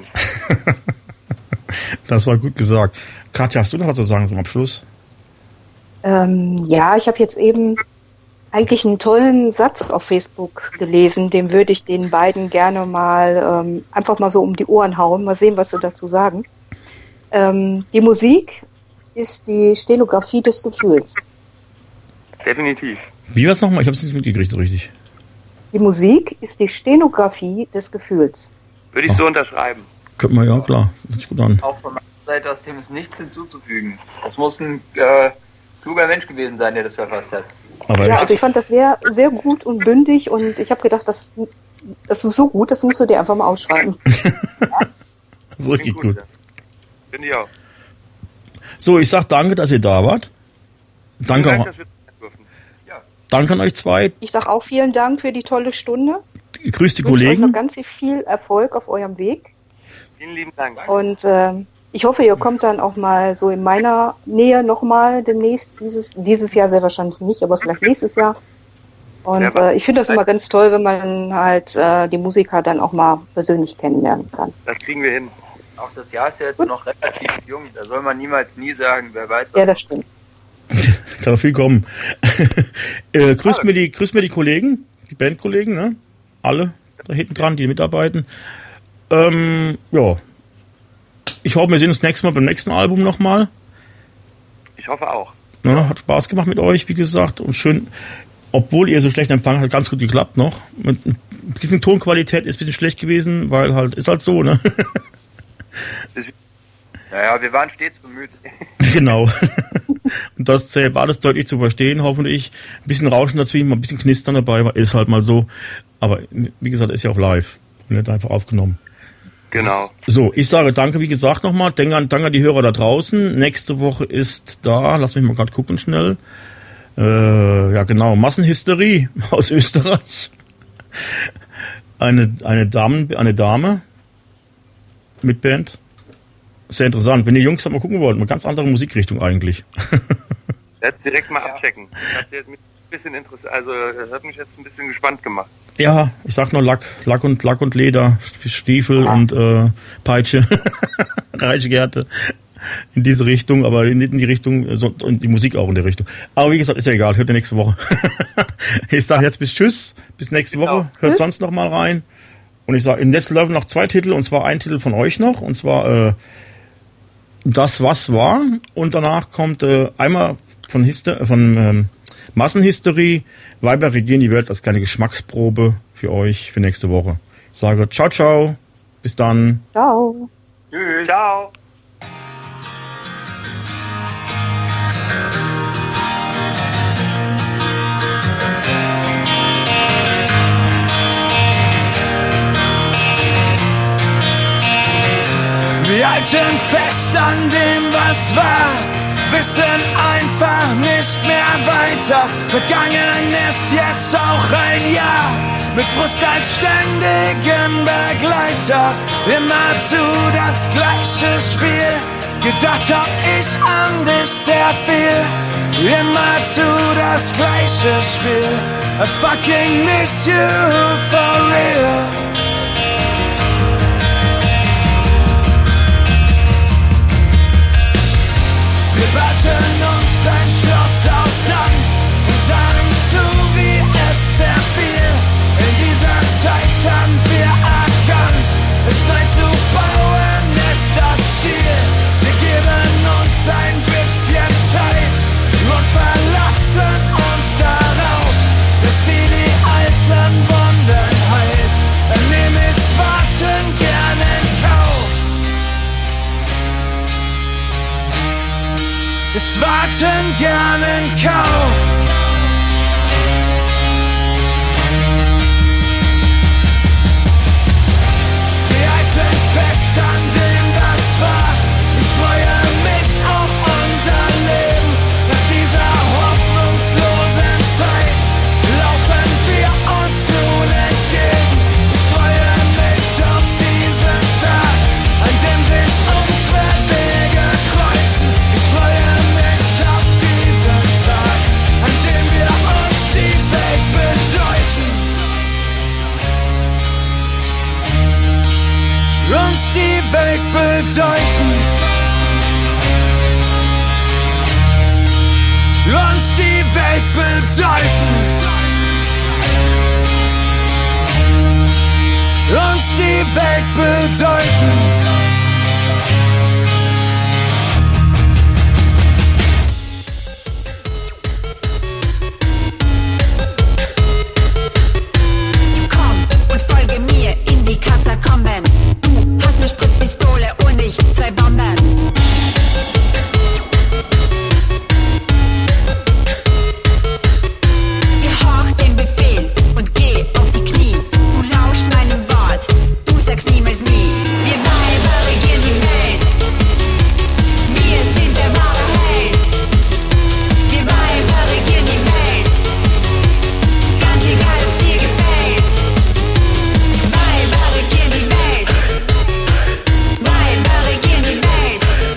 S4: Das war gut gesagt. Katja, hast du noch was zu sagen zum Abschluss?
S7: Ähm, ja, ich habe jetzt eben eigentlich einen tollen Satz auf Facebook gelesen, den würde ich den beiden gerne mal ähm, einfach mal so um die Ohren hauen, mal sehen, was sie dazu sagen. Ähm, die Musik ist die Stenografie des Gefühls.
S5: Definitiv.
S4: Wie war es nochmal? Ich habe es nicht mitgekriegt so richtig.
S7: Die Musik ist die Stenografie des Gefühls.
S5: Würde ich so unterschreiben.
S4: Könnte man, ja klar. Hört sich gut an.
S6: Auch von meiner Seite aus dem ist nichts hinzuzufügen. Das muss ein äh, kluger Mensch gewesen sein, der das verfasst hat.
S4: Aber
S7: Ja,
S4: echt,
S7: also ich fand das sehr, sehr gut und bündig und ich habe gedacht, das, das ist so gut, das musst du dir einfach mal ausschreiben.
S4: das ist richtig
S5: Klingt
S4: gut.
S5: ja. Finde ich auch.
S4: So, ich sag danke, dass ihr da wart. Danke,
S5: Vielen
S4: auch,
S5: Dank, dass wir sein dürfen. Ja.
S4: danke an euch zwei.
S7: Ich sage auch vielen Dank für die tolle Stunde.
S4: Grüßt die
S7: Ich wünsche euch noch
S4: Kollegen.
S7: ganz viel Erfolg auf eurem Weg.
S5: Vielen lieben Dank.
S7: Und ähm, ich hoffe, ihr kommt dann auch mal so in meiner Nähe nochmal demnächst. Dieses, dieses Jahr sehr wahrscheinlich nicht, aber vielleicht nächstes Jahr. Und
S5: Ja,
S7: äh, ich finde das immer ganz toll, wenn man halt äh, die Musiker dann auch mal persönlich kennenlernen kann.
S5: Das kriegen wir hin.
S6: Auch das Jahr ist ja jetzt noch relativ jung. Da soll man niemals nie sagen, wer weiß was.
S7: Ja, das stimmt.
S4: Kann noch viel kommen. äh, grüßt, mir die, grüßt mir die Kollegen, die Bandkollegen, ne? Alle da hinten dran, die mitarbeiten. Ähm, ja. Ich hoffe, wir sehen uns nächstes Mal beim nächsten Album nochmal.
S5: Ich hoffe auch.
S4: Ne? Hat Spaß gemacht mit euch, wie gesagt. Und schön, obwohl ihr so schlecht empfangen, hat ganz gut geklappt noch. Mit ein bisschen Tonqualität ist ein bisschen schlecht gewesen, weil halt, ist halt so, ne?
S6: Naja, wir waren stets bemüht.
S4: Genau. Und das zählt, war alles deutlich zu verstehen, hoffentlich. Ein bisschen Rauschen dazwischen, mal ein bisschen Knistern dabei, ist halt mal so. Aber wie gesagt, ist ja auch live und nicht einfach aufgenommen.
S5: Genau.
S4: So, ich sage danke, wie gesagt, nochmal. Danke an, danke an die Hörer da draußen. Nächste Woche ist da, lass mich mal gerade gucken schnell. Äh, ja genau, Massenhysterie aus Österreich. Eine, eine Dame, eine Dame mit Band. Sehr interessant. Wenn ihr Jungs da mal gucken wollt, eine ganz andere Musikrichtung eigentlich.
S5: Jetzt direkt mal abchecken. Das hat jetzt ein bisschen interessant, also das hat mich jetzt ein bisschen gespannt gemacht.
S4: Ja, ich sag nur Lack, Lack und Lack und Leder, Stiefel ah. und äh, Peitsche, Reichgerte in diese Richtung, aber nicht in die Richtung, so, und die Musik auch in die Richtung. Aber wie gesagt, ist ja egal, hört ihr nächste Woche. Ich sag jetzt bis Tschüss, bis nächste genau. Woche, hört sonst noch mal rein. Und ich sag, im Netz laufen noch zwei Titel, und zwar ein Titel von euch noch, und zwar äh, Das was war, und danach kommt äh, einmal von Hyster von ähm, Massenhysterie, Weiber regieren die Welt als kleine Geschmacksprobe für euch für nächste Woche. Ich sage ciao, ciao, bis dann.
S7: Ciao.
S5: Tschüss. Ciao.
S1: Wir halten fest an dem, was war, wissen einfach nicht mehr weiter. Vergangen ist jetzt auch ein Jahr, mit Frust als ständigen Begleiter. Immerzu das gleiche Spiel, gedacht hab ich an dich sehr viel. Immerzu das gleiche Spiel, I fucking miss you for real. Wir bauten uns ein Schloss aus Sand und sahen zu, wie es zerfiel. In dieser Zeit haben wir erkannt, es neu zu bauen ist das Ziel. Wir geben uns ein bisschen Zeit und verlassen uns darauf, dass sie die alten Wunden heilt. Dann nehm ich Warten gern in Kauf. Das Warten gern in Kauf. Wir halten fest an dem, was war. Ich freue mich auf unser Leben. Nach dieser hoffnungslosen Zeit laufen wir uns nun entgegen. Ich freue mich auf diesen Tag, an dem sich unsere Wege kreuzen. Ich freue mich auf diesen Tag, an dem wir uns die Welt bedeuten. Uns die Welt bedeuten. Uns die Welt bedeuten. Uns die Welt bedeuten.
S8: Katakomben. Du hast eine Spritzpistole und ich zwei Bomben. Gehorch den Befehl und geh auf die Knie. Du lauscht meinem Wort, du sagst niemals nie. Wir Weiber regieren die Welt. Wir sind der wahre Held. Wir Weiber regieren die Welt. Ganz egal, ob's dir gefällt. Weiber regieren die Welt. Weiber regieren die Welt.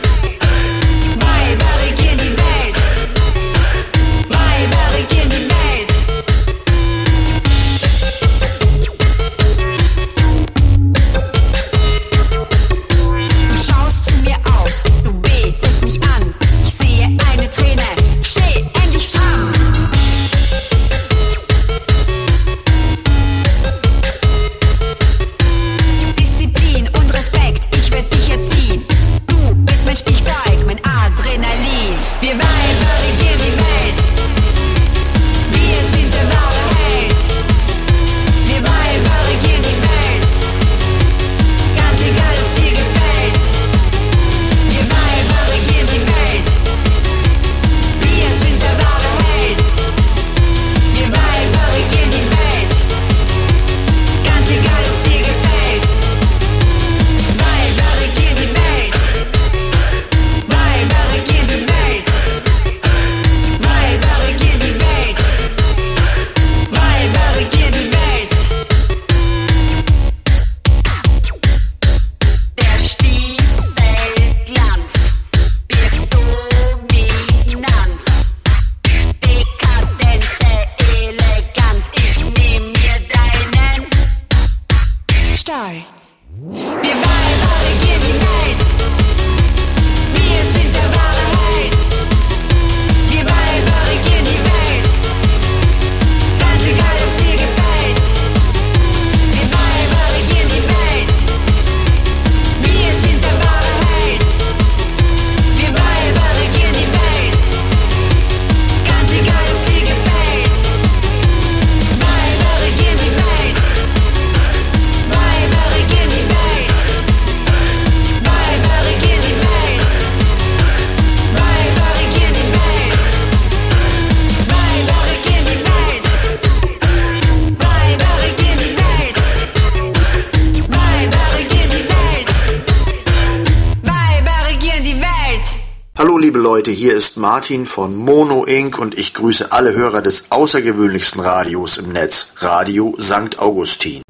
S9: liebe Leute, hier ist Martin von Mono Incorporated und ich grüße alle Hörer des außergewöhnlichsten Radios im Netz, Radio Sankt Augustin.